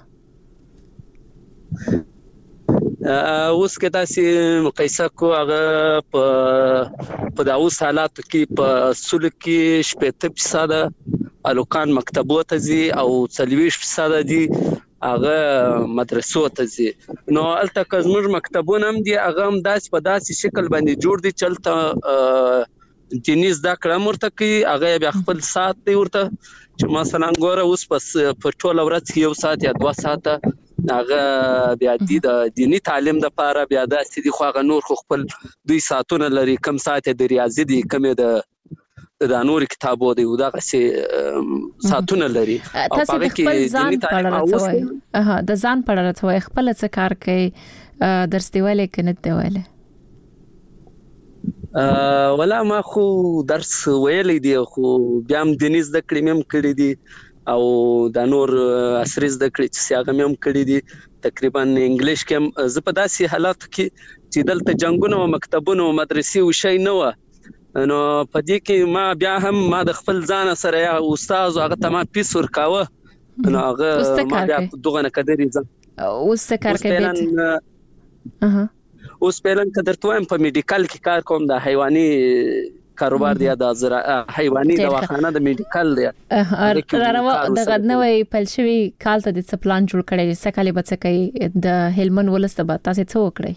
اوس کې تاسې مقایسه کو، هغه په د اوس حالاتو کې په سلو کې شپېته فیصده هلکان مکتبو ته ځي او څلوېښت فیصده دي هغه مدرسو ته ځي. نو هلته که زموږ مکتبونه هم دي، هغه هم داسې په داسې شکل باندې جوړ دي چې هلته دیني زده کړه هم ورته کوي، هغه بیا خپل ساعت دی ورته چې مثلا ګوره اوس په ټوله ورځ کې یو ساعت یا دوه ساعته هغه بیا دي د دیني تعلیم دپاره، بیا داسې دي خو هغه نور خو خپل دوی ساعتونه لري، کم ساعت یې د ریاضي دي، کم یې د د نورو کتابو دی، دغسې ساعتونه لري. تاسې د خپل ځان په اړه راته وایئ، د ځان په اړه راته وایئ، خپله څه کار کوئ، درس دی ویلی که نه دی ویلی؟ ولا ما خو درس ویلی دی، خو بیا هم دیني زده کړې مې هم کړي دي او د نور عصري زده کړې چې هغه مې هم کړي دي. تقریبا انګلیش کې هم زه په داسې حالاتو کې چې دلته جنګونه و مکتبونه و مدرسې و شی نه وه، نو په دې کې ما بیا هم ما د خپل ځان سره یا استاد هغه ته ما فیس ورکاوه، نو هغه ما بیا دغه نه کدرې ځم. اوس څه کار کوي؟ اوس پیلن که درته وایم په میډیکل کې کار کوم، د حیواني کاروبار دی، د حیواني دواخانه د میډیکل دی. دغه نوی پیل شوي کال ته د څه پلان جوړ کړی، څه کالې به څه کوي، د هلمند ولس ته به تاسې څه وکړئ؟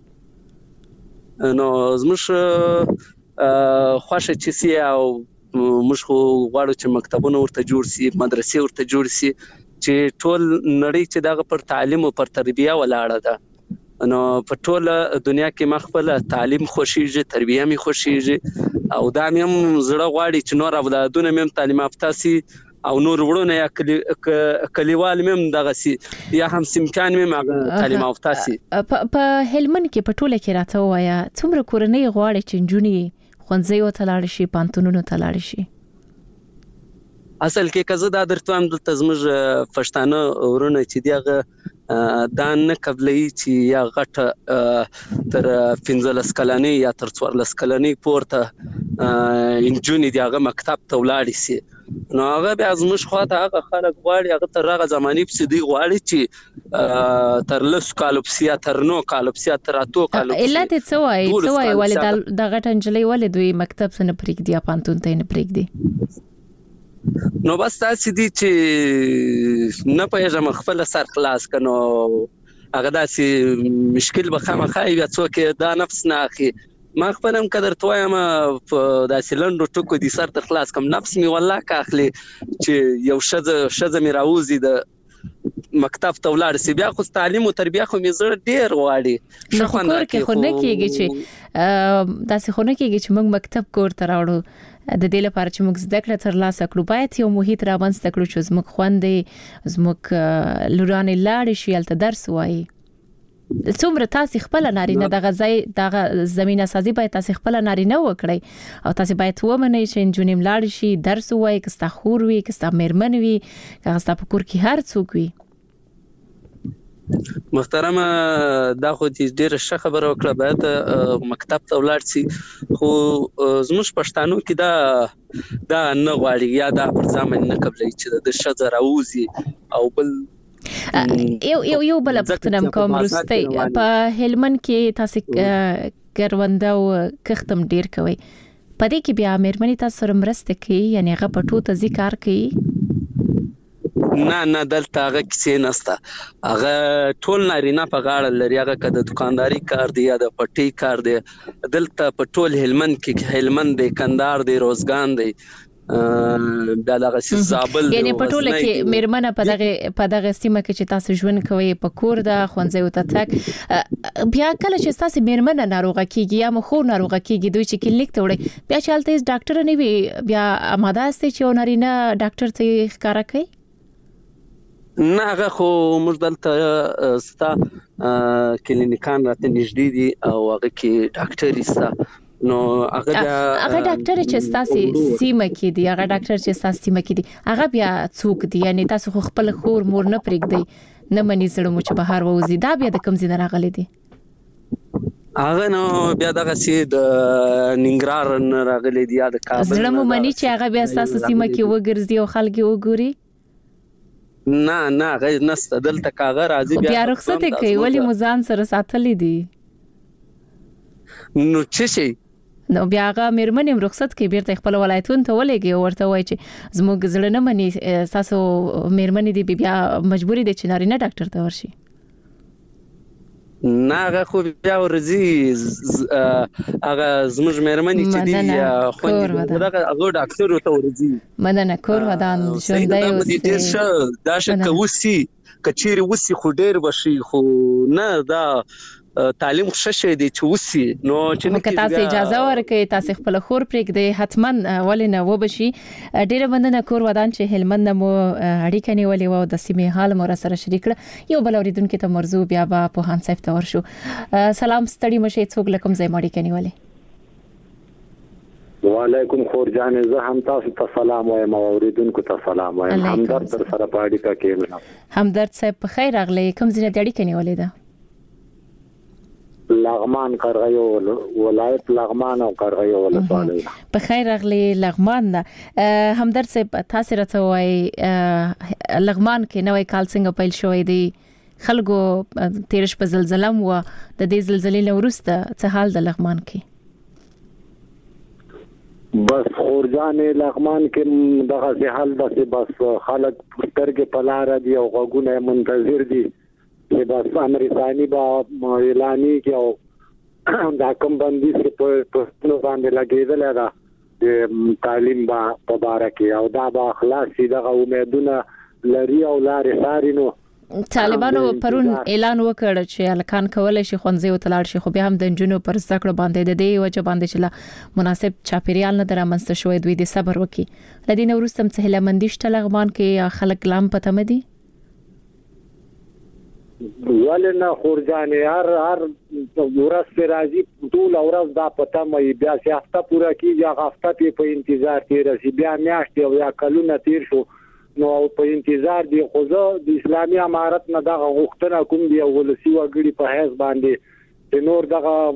نو زموږ خوښه چې سي او موږ خو غواړو چې مکتبونه ورته جوړ سي، مدرسې ورته جوړ سي، چې ټول نړۍ چې دغه پر تعلیم او پر تربیه ولاړه ده. نو په ټوله دنیا کې ما خپل تعلیم خوښیږي، تربیه مې خوښیږي او دا مې هم زړه غواړي چې نور اولادونه مې هم تعلیم یافته سي او نور وروڼه یا کلیوال مې هم دغسې یا همسیمکان مې هم تعلیم یافته سي. په هلمند کې په ټوله کې راته ووایه څومره کورنۍ غواړي چې نجونې ښوونځیو ته لاړې شي، پوهنتونونو ته لاړې شي؟ اصل کې کزه دا درته هم د تزمج پښتانه ورونه چې دیغه دا نه قبلې چې یا غټه تر پنځلس کلنۍ یا تر څوارلس کلنۍ پورته انجونی دیغه مکتب ته ولاړ شي نو هغه بیا زموږ خواته هغه خلک غواړي هغه تر هغه زماني پسې دی غواړي چې تر لس کالو پسې تر نو کالو پسې تر اتو کالو علت څه وایي څه وایي ولې د غټ انجلۍ ولې دوی مکتب څخه پرېږدي یا پانتون ته نه پرېږدي نو بس تاسو دي چې نه پېژم خپل سر خلاص کنو هغه داسې مشکل به خامخا یا څوک دا نفس نه اخی ما خپلم قدر توایم په داسې لندو ټکو دي سر ته خلاص کوم نفس می والله کاخلي چې یو شذ شذ می راوزي د مکتب ته ولاړ سي بیا خو تعلیم او تربیه خو می زړه ډیر غواړي شو کور کې خو نه کیږي چې داسې خو نه کیږي چې موږ مکتب کور ته راوړو د دې لپاره چې موږ زده کړه تر لاسه کړو باید یو محیط را باندې کړو چې زموږ خوندې زموږ لورانې لاړې شي الته درس وایي څومره تاسو خپل نارینه د غزای د زمينه سازي باید تاسو خپل نارینه وکړي او تاسو باید ومنئ چې انجونیم لاړ شي درس وایي که ستا خور وي که ستا میرمن وي که ستا په کور کې هر څوک وي محترمه دا خو دې ډیره ښه خبره وکړه باید مکتب ته ولاړ شي خو زموږ پښتانو کې دا دا نه غواړي یا دا پر ځامن نه قبلې چې د شذ راوزي او بل یو یو یو بل پښتنم کوم روستي په هلمند کې تاسو ګرونده او کختم ډیر کوي پدې کې بیا مېرمنې تاسو سره مرسته کوي یعنی هغه پټو ته ذکر کوي نه نه دلته هغه کیسې نسته هغه ټول نارینه په غاړه لري هغه که د دکانداري کار دی یا د پټي کار دی دلته په ټول هلمند کې هلمند دی کندهار دی روزګان دی دا دغه زابل یعنی په ټوله کې میرمنه په دغه په دغه سیمه کې چې تاسو ژوند کوي په کور د خونځي او تک بیا کله چې تاسو میرمنه ناروغه کیږي یا مخ ناروغه کیږي دوی چې کلینیک ته وړي بیا چې الته ډاکټر نه وي بیا آماده است چې نارینه ډاکټر ته ښکارا کوي نه هغه خو موږ دلته ستا کلینیکان راته نږدې دي او هغه کې ډاکټر ستا نو هغه هغه ډاکټر چې تاسو سیمه کې دی هغه ډاکټر چې تاسو سیمه کې دی هغه بیا څوک دی یعنی تاسو خو خپل خور مور نه پرېږدي نه مني زړه مو چې بهر ووزي دا بیا د کوم ځای راغلي دي هغه نو بیا دغه سي د ننګرهار نه راغلي دي یا د کابل زړه مو مني چې هغه بیا تاسو سیمه کې وګرځي او خلک وګوري نه نه غیر نست دلته کاغه راځي بیا رخصت کوي ولی مزان سره ساتلې دي نو څه شي نو بیا هغه میرمنې رخصت کوي بیرته خپل ولایتون ته ولېږي ورته وایي چې زموږ زړه نه مني تاسو میرمنې دی بیا مجبوري دي چې نارینه ډاکټر ته ورشي نه هغه خو بیا ورځي هغه زموږ میرمنې چې دی خو دغه هغه ډاکټر ته ورځي مننه کور ودان ژوندۍ اوسه دا شکه وسی کچيري وسی خو ډیر وشي خو نه دا تعلیم خوششه دي چې وسی نو چې نه کې تاسو اجازه ورکړئ تاسو خپل خور پرېږدئ حتما ولنه وبشي ډیره مننه کور ودان چې هلمند مو اړیکه نیولې و د سیمې حال مو سره شریک کړ یو بل اوریدونکو ته مرزو بیا به په هان صاحب ته ورشو سلام ستړي مشه څوک لکم زې ماړي کني ولې وعلیکم خور جان زه هم تاسو ته سلام وایم اوریدونکو ته سلام وایم همدرد تر سره پاړی کا کې همدرد صاحب په خیر اغلی کوم ځای ته اړیکه نیولې ده لغمان قرغیو ولایت لغمان او قرغیو ولسوالۍ په خیر اغلی لغمان نه همدرد صاحب تاسو راته وای لغمان کې نوې کال څنګه پیل شوې دی خلکو تیرش په زلزلہ مو د دې زلزلې لورسته څه حال د لغمان کې بس خورجانې لغمان کې دغه حال د بس خلک سترګې په لار دي او غوګونه منتظر دي چې بس امریکایي با اعلاني کې او دا کوم باندې چې په پښتون باندې لګیدل دا د تعلیم با مبارکي او دا با اخلاصي دغه امیدونه لري او لارې سارینو طالبانو پرون اعلان وکړ چې الکان کولای شي خونځي او تلاړ شي خو بیا هم د جنونو پر زکړه باندې د دې وجه باندې چې مناسب چاپیریال نه درامنست شوې دوی د صبر وکي لدی نو ورستم څه هله مندیش تلغمان کې خلک لام پته مدي ولنه خورجانې هر هر ورځ په راځي ټول ورځ دا پته مې بیا چې هفته پوره کیږي هغه هفته په انتظار تیر شي بیا میاشتې او یا کلونه تیر شو نو په انتظار دی خو زه د اسلامي امارت نه دغه غوښتنه کوم دی ولسی وګړي په هیڅ باندې د نور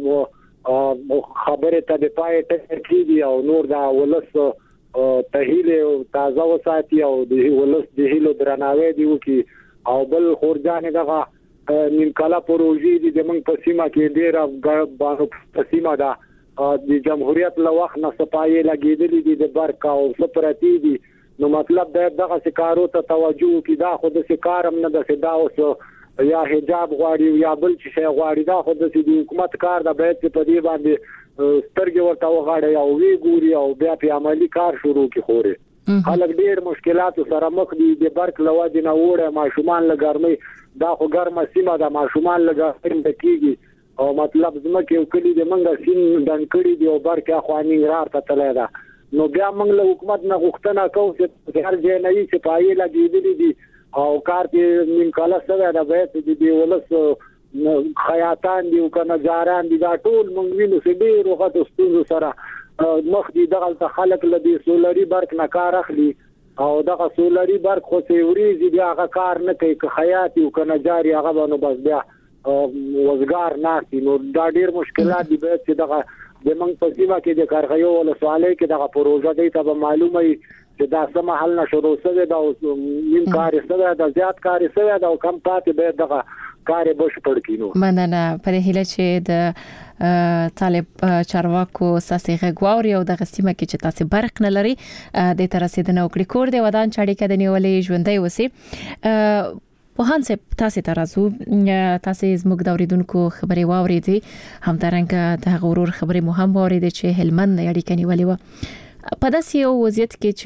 دغه خبره ته د پای ټکی کیږي او نور دا ولس تهیله تازه وساتي او د ولس د هیلو درناوی دی وکي او بل خورجانې دغه نیم کاله پروژې دي د موږ په سیمه کې ډېر باندې په سیمه دا د جمهوریت له وخت نه صفایي لګېدلې دي د برق او سپرتی دي نو مطلب دا دغه سکارو ته توجه کی دا خود سکارم نه د صدا اوس یا حجاب غواړي یا بل څه غواړي دا خود د حکومت کار دا باید په دې باندې سترګې ورته وغاړي او وی ګوري او بیا په عملی کار شروع کی خوري خلک ډېر مشکلات سره مخ دي د برق لوادي نه وړه ماشومان لګرمي دا خو ګرمه سیمه د ماشومان لګرم د کیږي او مطلب زمکه یو کلی د منګه سین دنکړي دی او برق اخواني رار ته تللی دا نو بیا موږ له حکومت نه غوښتنه کوو چې هر ځای نه یې صفایي لګېدلې دي او کار کې نیم کاله سره دا باید د ولس خیاطان دي او کنجاران دي دا ټول موږ وینو چې ډېر وخت ستونزو سره مخ دي دغه خلک لدی سولري برق نه کار اخلي او دغه سولري برق خو سیوري بیا هغه کار نه کوي که خیاطي او کنه جاري هغه باندې بس بیا وزګار ناشي نو دا ډیر مشکلات دي چې دغه د منګ په سیمه کې د کارغیو ول سوالې کې دغه پروژه دی ته معلومه چې دا سم حل نشو سره دا نیم کار سره دا زیات کار سره دا کم پاتې به دغه کار بشپړ کینو مننه پر هیله چې د طالب چارواکو ساسي غواړي او د غسیمه کې چې تاسو برق نه لري د تر رسیدنه وکړي کور دی ودان چاړي کده نیولې ژوندۍ وسی په هانڅ تاسو ترازو تاسو زموږ د اوریدونکو خبري واوریدي هم درنګ د غرور خبري مهم واوریدي چې هلمند یړي کني ولې و په داسې یو وضعیت کې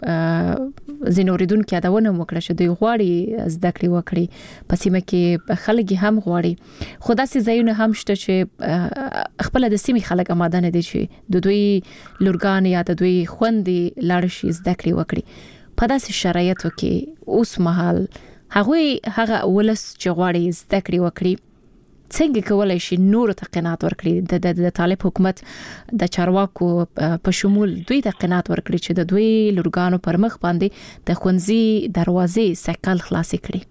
چې زینوریدونکو یادونه وکړه چې دوی غواړي زده کړې وکړي په سیمه کې خلک هم غواړي خو داسې ځایونه هم شته چې خپل د سیمې خلک آماده نه دي چې د دوی لورګان یا د دوی خوندې لاړ شي زده کړې وکړي په داسې شرایطو کې اوس مهال هغه هغه ولس چې غواړي زده کړې وکړي څنګه کولای شي نور ته قناعت ورکړي د د طالب حکومت د چارواکو په شمول دوی ته قناعت ورکړي چې د دوی لورګانو پر مخ باندې د خونځي دروازې سکل خلاص کړي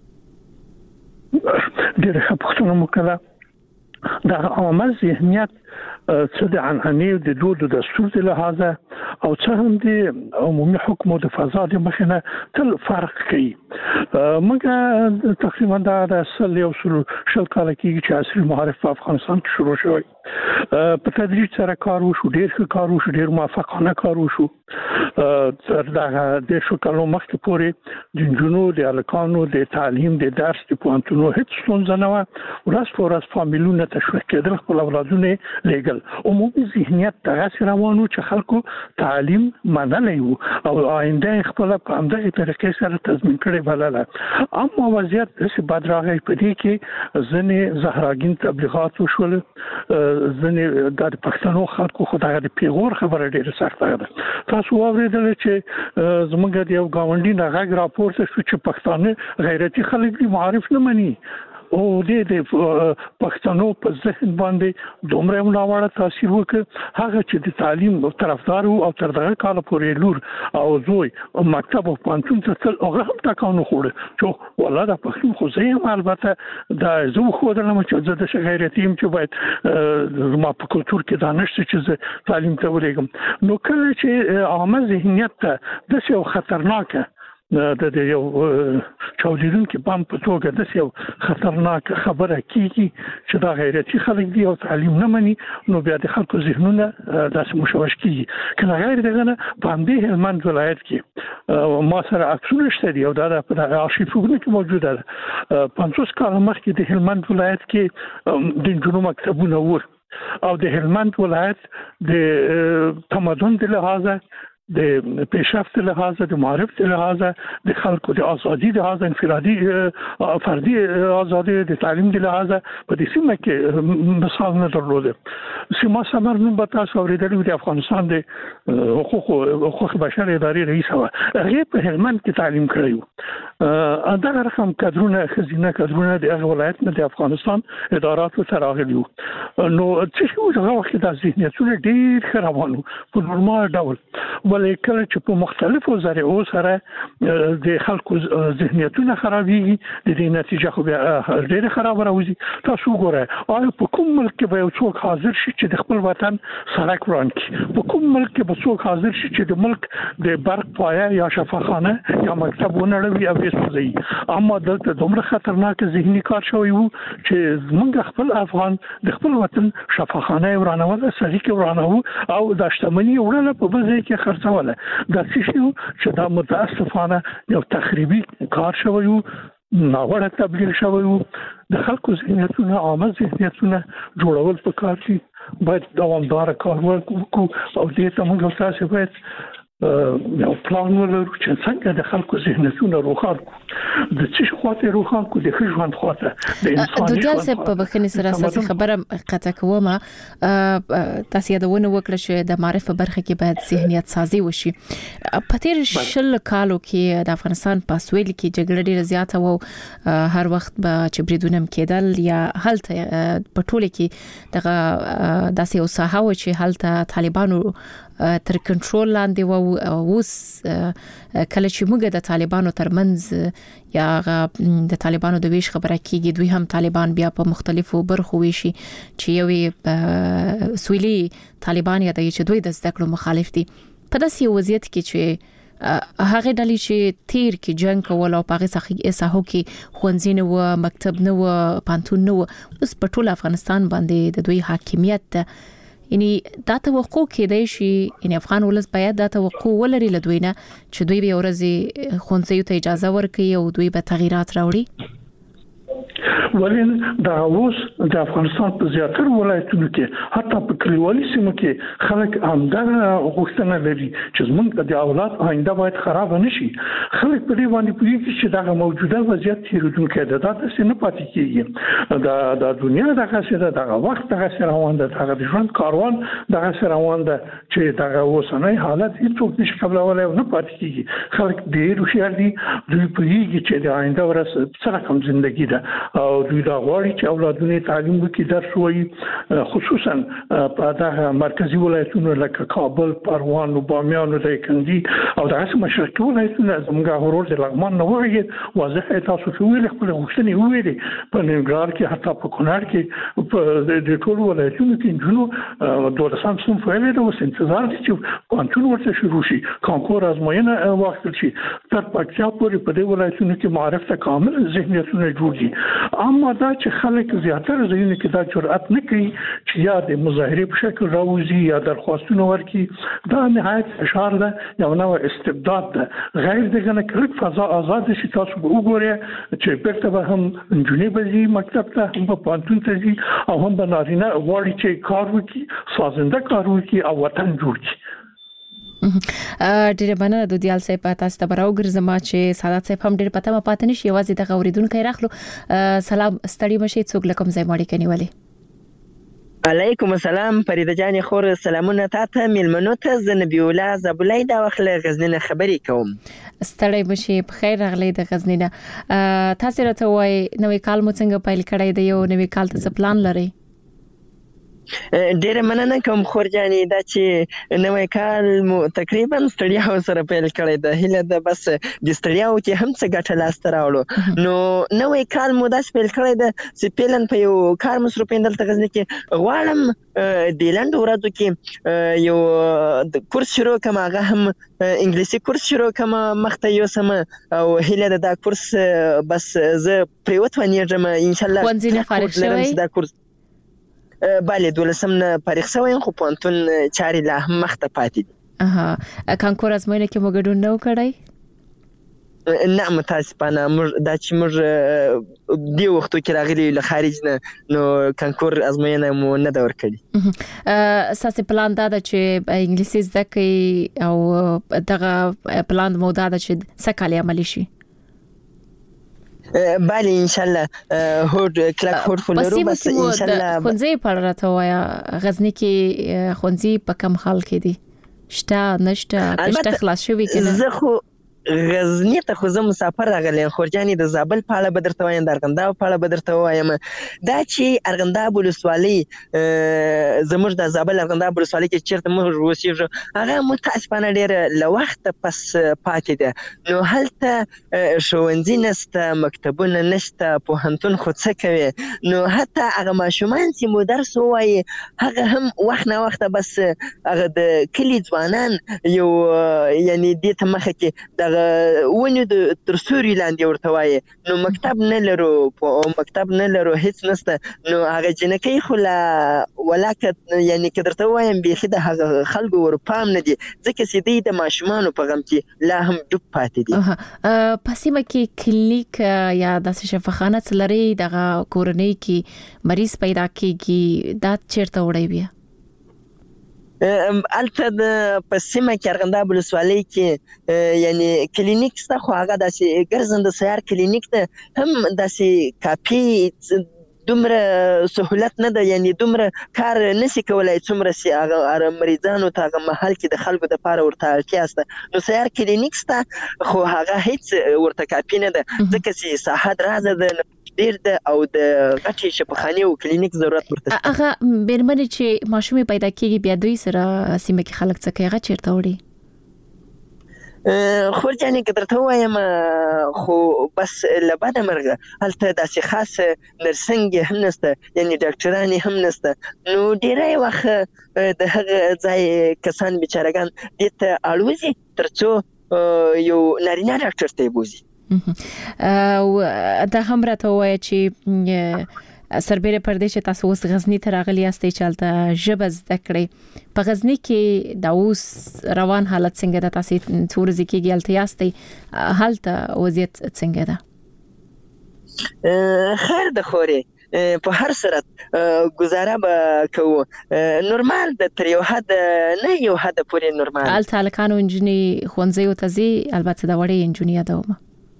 ډېر ښه پوښتنه مو کړه دا عامه ذهنیت څه د عنعنې د دود د دستور د لحاظه او څه هم د عمومي حکم او د فضا د مخنه تل فرق کوي موږ تقریبا د اصل یو شل کال کې چې عصري معارف په افغانستان کې شروع شوی په تدریج سره کار وشو ډېر ښه کار وشو ډېر موافقانه کار وشو تر دا د شو کالو مخکې پورې د جنونو د الکانو د تعلیم د درس د پوهنتونو هیڅ ستونزه نه و ورځ په ورځ فامیلونه تشویق کېدل خپل اولادونه لګل عمومي ذهنیت دغه روانو چې خلکو تعلیم منلی وو او آینده خپل په همدغه طریقې سره تضمین کړي بلله اما وضعیت د بعد راغی په دې کې ځنې زهراګین تبلیغات وشول ځنې د پښتنو خلکو خدای د پیغور خبره ډیره سخته ده تاسو واورېدل چې زمونږ د یو گاونډي نه غږ راپورته شو چې پښتانه غیرتي خلک دي معارف نه مني او د پښتنو په ذهن باندې دومره ملاوړه تاثیر وکړ هغه چې د تعلیم طرفدار او تر دغه کال پورې لور او زوی مکتب او پانتون ته تل هغه هم تکانو خوړ چې ولا د پښتون خو زه البته د زو خو د لمه چې د غیرتي چې باید ما په کلچر کې دانش چې تعلیم ته ورېږم نو کله چې عامه ذهنیت ته د څه خطرناکه د یو چاودیدونکو بم په توګه د یو خطرناک خبره کیږي چې دا غیرتي خلک دی او تعلیم نه مني نو بیا د خلکو ذهنونه داسې مشوش کیږي کله غیر دغه نه په همدې هلمند ولایت کې ما سره عکسونه شته دی او دا په آرشیفونو کې موجوده ده پنځوس کال مخکې د هلمند ولایت کې د جنوب مکتبونه ور او د هلمند ولایت د تمدن د لحاظه د پیشرفت لحاظه د معرفت لحاظه د خلکو د ازادي د لحاظه انفرادي فردي ازادي د تعلیم د لحاظه په دې سیمه کې مثال نه درلوده سیمه سمر نو به تاسو اوریدل د افغانستان د حقوق حقوق بشر ادارې رئیس و هغه په هلمند کې تعلیم کړی دا رقم کادرونه خزینه کادرونه د هغه ولایت نه د افغانستان اداراتو ته راغلي وو. نو چې شو هغه وخت د ذهنیتونه ډیر خرابانو په نورمال ډول، ولې کله چې په مختلفو ذرایعو سره د خلکو ذهنیتونه خرابېږي د دې نتیجه خو بیا ډیره خراب راوځي. تاسو ګورئ آیا په کوم ملک کې به یو څوک حاضر شي چې د خپل وطن سړک وران کړي؟ په کوم ملک کې به څوک حاضر شي چې د ملک د برق پایه یا شفاخانه یا مکتب ونړوي او وسوځي؟ اما دلته دومره خطرناک ذهني کار شوی وو چې موږ خپل افغان د خپل وطن شفاخانه ورانول، سړک ورانول او د شتمنۍ وړل په بل ځای کې خرڅول. دا څه شی چې دا متاسفانه یو تخریبي کار شوی وو، ناوړه تبلیغ شوی وو. د خلکو ذهنیتونه عامه ذهنیتونه جوړول په کار کې باید دوامدار کار وکړو او دې ته موږ تاسو باید یو پلان ولرو چې څنګه د خلکو ذهنونه روښانه کړو، د څه خواته روښانه کړو، د ښه ژوند خواته د انسان د جلسه په بخښنې سره اساسي خبره قطع کوم. تاسو یادونه وکړه چې د معرف برخه کې باید ذهنیت سازي وشي. په تیر شل کالو کې د افغانستان په سویل کې جګړه ډیره زیاته و، هر وخت به چې بریدونه کېدل یا هلته په ټوله کې دغه داسې یو ساحه و چې هلته طالبانو تر کنټرول لاندې و. اوس کله چې موږ د طالبانو ترمنځ یا د طالبانو د ویش خبره کیږي، دوی هم طالبان بیا په مختلفو برخو ویشي چې یو سویلي طالبان یا د چې دوی د زده کړو مخالف دي. په داسې وضعیت کې چې هغه ډلې چې تیر کې جنگ کول او په هغه ساحو کې ښوونځي نه و، مکتب نه و، پانتون نه و، اوس په ټول افغانستان باندې د دوی حاکمیت ده. یعنی دا توقع کېدای شي، یعنی افغان ولس باید دا توقع ولري له دوی نه چې دوی به ورځي ښوونځیو ته اجازه ورکړي او دوی به تغیرات راوړي. ولین دا اوس د افغانستان په زیاتره ولایتونو کې حتی په کلیوالي سیمو کې خلک همدغه غوښتنه لري چې زموږ د اولاد آینده باید خراب نه شي. خلک په دې باندې پوهیږي چې دا موجوده وضعیت تیریدونکی ده، دا څه نه پاتې کیږي. دا د دنیا دغه څه ده، دغه وخت دغه روان ده، دغه د ژوند کاروان دغه روان ده چې دغه اوسنۍ حالت هیڅوک نشي قبلولای او نه پاتې کیږي. خلک ډېر هوښیار دي، دوی پوهیږي چې د آینده ورځ څه رقم ژوندۍ ده او دوی دا غواړي چې اولادونه تعلیم وکړي، درس ووایي، خصوصا په دغه مرکزی ولایتونو لکه کابل، پروان او بامیان او دایکنډي او دغه مشرقي ولایتونه زموږ غرور د لغمان نه وایي. واضح تاسو ته ویل خپل غوښتنې وویلې په ننګرهار کې، حتی په کونړ کې، په د ټولو ولایتونو کې جنو دولسم صنف ویلې د اوس انتظار دي چې پانتون ورته شروع شي، کانکور ازموینه واخیستل شي. تر پکتیا پورې په دې ولایتونو کې معرف ته کامل ذهنیتونه جوړ دي. اما دا چې خلک زیاتره ځینې کې دا جرأت نه کوي چې یا د مظاهرې په شکل راوځي یا درخواستونه ورکړي. دا نهایت فشار ده، یو نوع استبداد ده. غیر دغه نه کلک فضا آزاد شي. تاسو به وګورئ چې بیرته به هم نجونې به ځي مکتب ته، هم په پانتون ته ځي او هم به نارینه غواړي چې کار وکړي، سازنده کار وکړي او وطن جوړ کړي. ډیره مننه د دیال صاحب، تاسو ته براو ګرځم چې سادات صاحب هم ډیر پته ما پاتې نشي، یوازې د غوریدونکو راخلو. سلام، ستړي مشه، څوک لکم ځای ماړي کني ولی. علیکم السلام فریده جان، خور سلامونه تاسو ملمنو ته. زنبی الله زبولای دا وخله غزنینه خبرې کوم. ستړي مشه، په خیر راغلی د غزنینه. تاسو راته وای نوې کال مو څنګه پیل کړی دی؟ یو نوې کال ته څه پلان لرئ؟ ډیره مننه کوم خور جانې، دا چې نوې کال مو تقریبا ستړیا سره پیل کړی ده. هیله ده بس د ستړیاو کې هم څه ګټه لاسته راوړو. نو نوې کال مو داسې پیل کړی ده چې پیلن په یو کار مصروف دلته غزني کې غواړم د لنډو ورځو کې یو کورس شروع کړم، هغه هم انګلیسي کورس شروع کړم مخته یوسم او هیله ده دا کورس بس زه پرې وتوانېږم ان شاء الله. ښوونځي نه فارغ شوی؟ دا کورس بله دولسم نه فارغ شوی، خو پانتون چارې لا هم مخته پاتې دي. اها، کانکور ازموینه کې مو ګډون نه وکړی؟ نه متاسفانه، موږ دا چې موږ دی وختو کې راغلي له خارج نه، نو کانکور ازموینه مو نه دا ورکړي. ساسي پلان دا ده چې انګلیسي زده کړئ او دغه پلان مو دا ده چې څه کال عملي شي؟ بله ان شاء الله هوډ کلک هوډ فولرو بس ان شاء الله. ښوونځي په اړه راته وایا، غزني کې ښوونځي په کم حال کې دي؟ شته نشته؟ شته خلاص شوي کنه؟ زه خو غزنی ته خو زه مسافر راغلی خورجانې د زابل په اړه به درته وایم د ارغنداب په اړه به درته ووایم دا چې ارغنداب ولسوالۍ زموږ د زابل ارغنداب ولسوالۍ کې چېرته موږ اوسېږو هغه متاسفانه ډېره له وخته پس پاتې ده نو هلته ښوونځي نشته مکتبونه نشته پوهنتون خو څه کوي نو حتی هغه ماشومان چې مو درس ووایي هغه هم وخت نه وخته بس هغه د کلي ځوانان یو یعنې دې ته مخه کې دغه ونې د تر سوري لاندې ورته وایي نو مکتب نه لرو مکتب نه لرو هېڅ نشته نو هغه جنکۍ خو لا ولاکه یعنې که درته ووایم بیخي د هغه خلکو ورپام نه دي ځکه چې دوی د ماشومانو په غم کې لا هم ډوب پاتې دي. په سیمه کې کلینیک یا داسې شفاخانه څه لري دغه کورنۍ کې مریض پیدا کېږي دا چېرته وړی بیا؟ الته د په سیمه کې ارغنداب ولسوالۍ کې یعنی کلینیک شته خو هغه داسې ګرځنده سیار کلینیک ده هم داسې کافي دومره سهولت نه ده یعنی دومره کار نشي کولای څومره چې هغه مریضانو ته هغه محل کې د خلکو دپاره ورته اړتیا شته نو سیار کلینیک شته خو هغه هیڅ ورته کافي نه ده ځکه چې ساحه درازه ده ډیر ده او د غټي شفاخانه او کلینیک ضرورت ورته هغه بیرمنې چې ماشومې پیدا کیږي بیا دوی سره سیمه کې خلک څه کوي هغه چیرته وړي خورجانې که درته ووایم خو بس له بده مرغه هلته داسې خاص نرسنګ هم نشته یعنې ډاکټرانې هم نشته نو ډیری وخت د هغه ځای کسان بیچارهګان دې ته اړوځي تر څو یو نارینه ډاکټر ته یې بوځي او دا هم راته ووایه چې سربیره پر دې چې تاسو اوس غزنی ته راغلي یاستئ چې هلته ژبه زده کړئ په غزنی کې د اوس روان حالت څنګه ده تاسو څو ورځې کېږي هلته یاستئ هلته وضعیت څنګه ده؟ خیر ده خورې په هر صورت گزاره به کوو نورمال ده تر یو حد نه یو حد پورې نورمال هلته هلکانو نجونې ښوونځیو ته ځي البته د وړې نجونې یادومه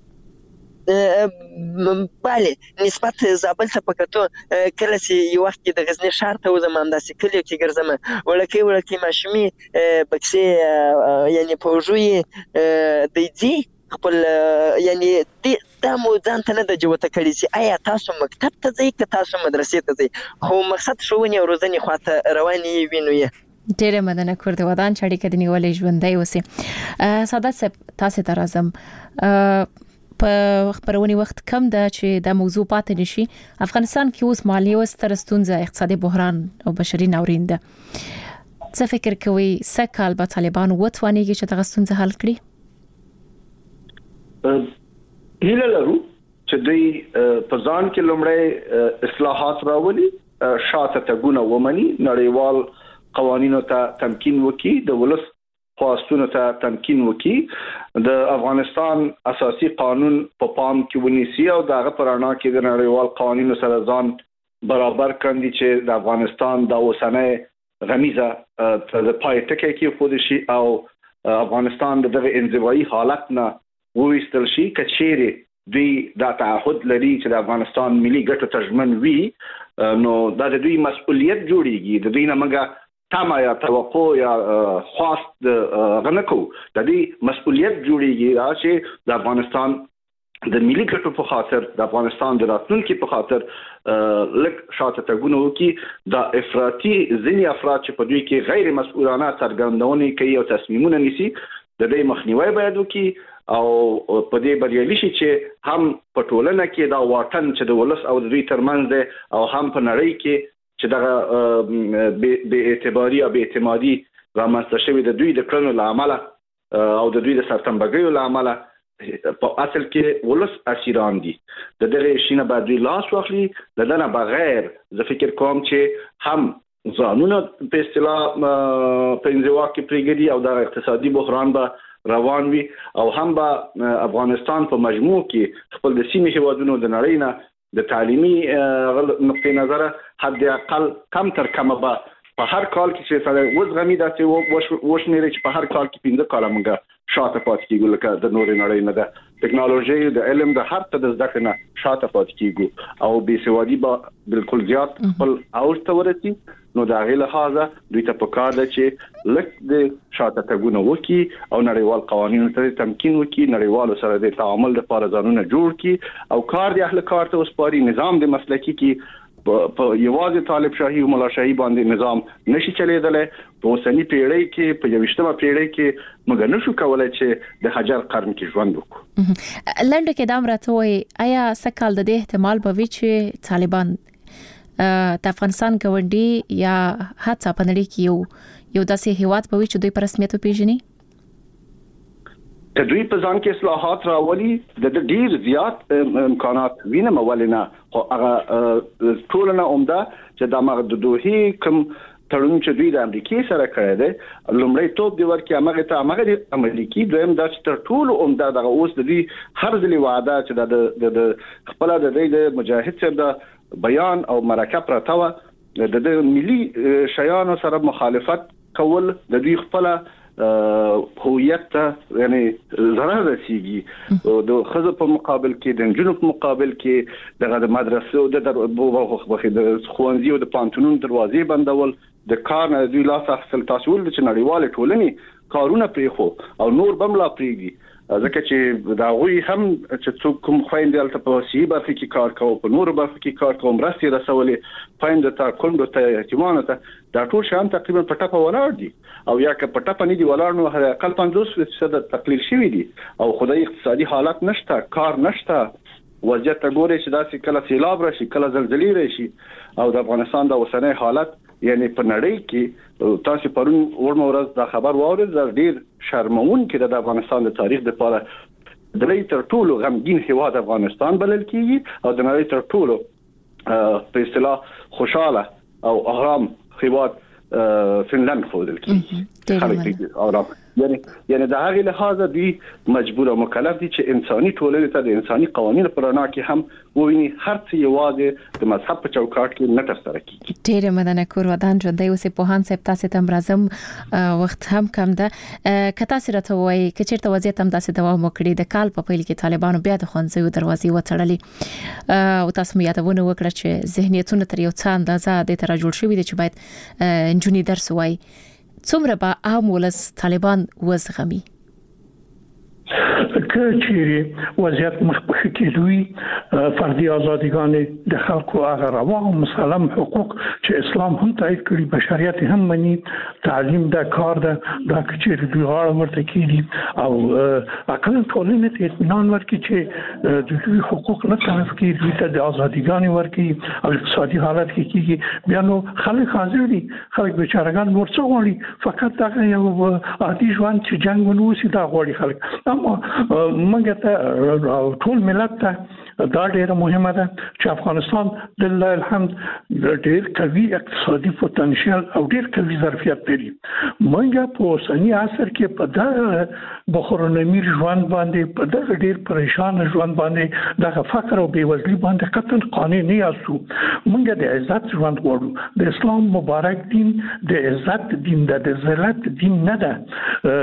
بله نسبت زابل ته په کتو کله چې یو وخت کې د غزني ښار ته وځم همداسې کلیو کې ګرځم وړکۍ وړکۍ ماشومې بکسې یعنې په اوږو یې دی ځي خپل یعنې دا مو ځان ته نه ده جوته کړې چې آیا تاسو مکتب ته ځئ که تاسو مدرسې ته ځئ خو مقصد ښوونې او روزنې خواته روانې وینو یې ډیره مننه کورد ودان چې اړیکه دې نیولې ژوندۍ اوسې سعادت صاحب تاسو ته راځم په خبرونې وخت کم ده چې دا موضوع پاتې نشي افغانستان کې اوس مالي او ستر ستونزه اقتصادي بحران او بشري ناورین ده څه فکر کوي څه کال به طالبان وتوانیږي چې دغه ستونزه حل کړي؟ هیله لرو چې دوی په ځان کې لومړی اصلاحات راولي شاته تګونه ومني نړیوال قوانینو ته تمکین وکړي د ولس خواستونو ته تمکین وکړي د افغانستان اساسي قانون په پام کې ونیسي او دغه پرانا کې د نړیوال قوانینو سره ځان برابر کړي چې د افغانستان د اوسنۍ غمیزه د پای ټکی کې خود شي او افغانستان دغه انزوایي حالت نه وویستل شي کچېره دوی دا تعهد لري چې د افغانستان ملي ګټو تضمن وي نو دا د دوی مسؤلیت جوړیږي د دوی نه موږ تما یا توقع یا خواست غنکو د دې مسؤلیت جوړیږي چې د افغانستان د ملي ګټو په خاطر د افغانستان د راتلونکي په خاطر لک شاته تګونه وکي د افراطي ځینی افراد چې په دوی کې غیر مسؤلانه څرګندونې کوي او تصمیمونه نیسي د دې مخنیوي باید وکي او په دې بریالي شي چې هم په ټولنه کې دا واټن چې د ولس او د دوی ترمنځ ده او هم په نړۍ کې چې دغه به اعتباري او به اعتمادي رامنځته شوی د دوی د کړنو لامل او د دوی د سرتنبګیو لامل په اصل کې ولس اسیران دي د دغه شینه باید دوی لاس واخلي د دنه بغیر زه فکر کوم چې هم ځانونه په اصطلاح په انزوا کې پریږدي او د اقتصادي بحران به روان وي او هم به افغانستان په مجموع کې خپل د سیمې هیوادونو د نړۍ نه د تعلیمي نقطې نظر حد اقل کم تر کمه به په هر کال کې چې سره وزغمی داسې وشنیري چې په هر کال کې پنځه کاله موږ شاته پاتې کیږو لکه د نورې نړۍ نه د ټکنالوژي د علم د هر څه د زده کړې نه شاته پاتې کیږو او بې سوادي به بالکل زیات خپل اوج ته ورسي نو دا غي له خاصه دوی ته پکار ده چې لک د شاته تګونه وکي او نړیوال قوانینو ته تمکین وکي نړیوالو سره د تعامل لپاره ځانونه جوړ کړي او کار د اهل کار ته وسپاري نظام د مسلکی کې په یوازې طالب شاهي او ملا شاهي باندې نظام نشي چلیدلای په اوسنی پیړۍ کې په یوشتمه پیړۍ کې موږ نشو کولای چې د حجر قرن کې ژوند وکړو. لنډه کې دا مرته وي آیا سکهال د احتمال به وي چې طالبان د افغانستان ګوندي یا حتی په نړۍ کې یو یو داسې هیواد به وي چې دوی په رسمیت وپیژني؟ د دوی په ځان کې اصلاحات راولي د ډیر زیات امکانات وینم ولنه خو هغه ټولنه عمده چې د مغد دوه کوم تړون چې دوی د امریکای سره کړی دی لومړی توپ دی ورکه هغه ته هغه امریکای دویم د تر ټولو عمده د اوس د دې هر ځلې وعده چې د د خپل د د مجاهد سره د بیان او مرکه پرتاوه د د ملي شیانو سره مخالفت کول د دوی خپل هویت ته یعنی ضرر رسیږي د خزه په مقابل کې د جنوب په مقابل کې دغه د مدرسې او د خوانزي او د پانتونونو دروازې بندول د کار نه دوی لاس اخیستل تاسو ول چې نړیواله ټولنې کارونه پریخو او نور بملا پریږي ځکه چې دا غوي هم چې څوک کوم خويندې الته په سی برخه کې کار کوي په نور برخه کې کار کوي مرستې رسولې خويند ته کوندو ته احتمال ته دا ټول شان تقریبا په ټاپه ولاړ دي او یا که په ټاپه نه دی ولاړ نو هغه اقل پنځوس فیصد تقلیل شوی دي او خدای اقتصادي حالت نشته کار نشته وضعیت ګوري چې دا کله سیلاب راشي کله زلزلې راشي او د افغانستان د اوسنۍ حالت یعنی په نړۍ کې تاسو پرون ورمو ورځ دا خبر واورید دا ډیر شرمون کې د افغانستان د تاریخ لپاره د لې تر ټولو غمگین هیواد افغانستان بلل کیږي او د نړۍ تر ټولو په اصطلاح خوشاله او آرام هیواد فنلند خودل کیږي خلک آرام یعنی یعنی د هغه لحاظه دی مجبور او مکلف دي چې انساني ټولنې ته د انساني قوانینو پر اړه کې هم وویني هر څه یوازې د مذهب په چوکاټ کې نه ترسره کیږي. ډېر مننه کور ودان ژوندۍ اوسې په هان صاحب تاسو ته مرزم وخت هم کم ده کته سره ته وایي چې چیرته وضعیت هم داسې دوام وکړي د کال په پیل کې طالبانو بیا د خوانځو دروازې وتړلې او تاسو مې یادونه وکړه چې ذهنیتونه تر یو څه اندازه د تر جوړ شوی دي چې باید انجونی درس وایي څومره به عام ولس طالبان وزغمي که چیرې وضعیت مخ کېدوي فردي ازاديګانې د خلکو هغه روا او مسلم حقوق چې اسلام هم تایید کړي بشریت هم مني تعلیم د کار د د کچېر دوی غاړه ورته کیږي او اکل ټولنې ته اطمینان ورکړي چې د دوی حقوق نه تلف کیږي دوی ته د ازاديګانې ورکړي او اقتصادي حالت کې کیږي بیا نو خلک حاضر دي خلک بیچارهګان ورڅ غواړي فقط دا یو عادي ژوند چې جنگ ونوسي دا غواړي خلک اما موږ ته ټول ملت ته دا ډیره مهمه ده چې افغانستان لله الحمد ډیر قوي اقتصادي پوتنشل او ډیر قوي ظرفیت لري موږ په اوسنی عصر کې په دا بخورنامي ژوند باندې په دا ډیر پریشان ژوند باندې د فقر او بیوزلي باندې قطن قانوني نه یاسو موږ د عزت ژوند غواړو د اسلام مبارک دین د عزت دین د ذلت دین نه ده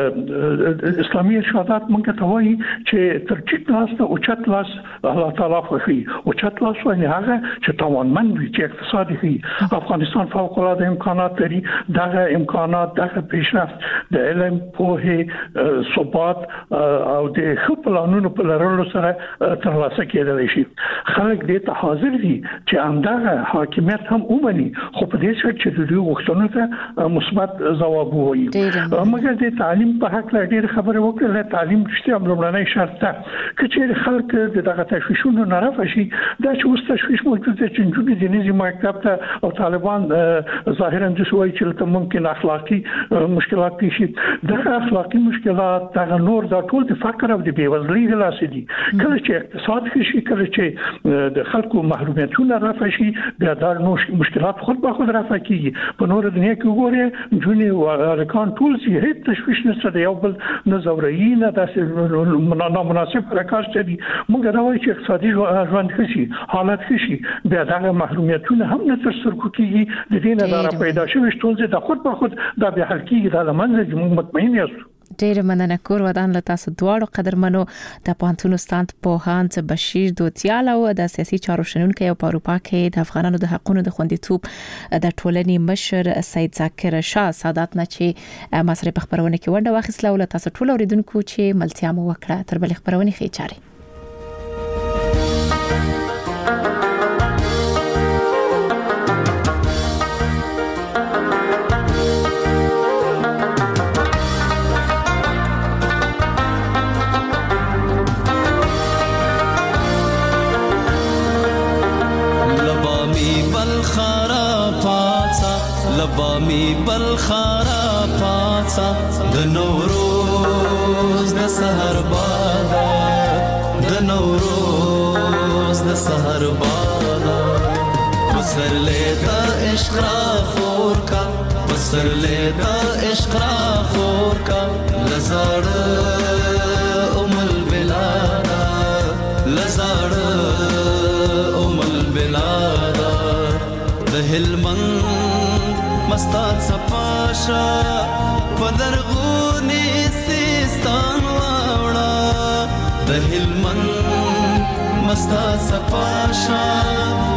اسلامي ارشادات موږ ته وایي چې تر ټیټ لاس ته اوچت لاس الله تعالی خوښي اوچت لاس وایي هغه چې توانمند وي چې اقتصادي وي افغانستان فوق العاده امکانات لري دغه امکانات دغه پیشرفت د علم پوهه ثبات او د خپل پلانونو په لرلو سره ترلاسه کېدلی شي خلک دې ته حاضر دي چې همدغه حاکمیت هم ومني خو په دې شرط چې دوی غوښتنو ته مثبت ځواب ووایي مګر د تعلیم په حق لا ډېر خبره وکړه تعلیم شته لومړنی شرط ده چې خلک دغه تشویشونو نه رافشي دا چې اوس تشویش موجود دی چې جوړ دي نزي مکتب ته او طالبان ظاهرا د شوي چې ممکن اخلاقی مشکلات پیښ شي دا اخلاقی مشکلات دا نور دا ټول د فقر او د بیوزلۍ د لاسه دي کله چې اقتصاد شي کله چې د خلکو محرومیتونه رافشي بیا دا نور مشکلات خود به خود رافکیږي په نور دنیا کې وګوره جونی او ارکان ټول چې هیڅ تشویش نشته دی یو بل نزوري نه داسې نامناسب حرکات دي موږ دا وایو چې اقتصادي ژوند خشي حالت خشي بیا دا محرومیتونه هم نه تر سترګو کېږي د دې نه دا پیدا شوی ټول د خود په خود دا به حل کېږي دا لمنځه موږ مطمئن یو ډېر مننه کور ودان له تاسو دواړو قدرمنو د پوهنتون استاد پوهاند بشیر دوتیال او د سیاسي چارو شنونکي او په اروپا کې د افغانانو د حقوقو د خوندیتوب د ټولنې مشر سید ذاکر شاه سادات نه چې ما سره په خبرونه کې ونده واخیسله او تاسو ټول اوریدونکو چې ملتیا مو وکړه تر بل خبرونه خې چاري لبامي بالخارا پاڅا د نوروز د سحر بادا د نوروز د سحر بادا بسر لیتا عشق را خور کا بسر لیتا عشق را خور کا لزاړ ام البلادا لزاړ ام البلادا د هلمند مستات صفاشا پدرغونی سیستان واوڑا د هلمند مستات صفاشا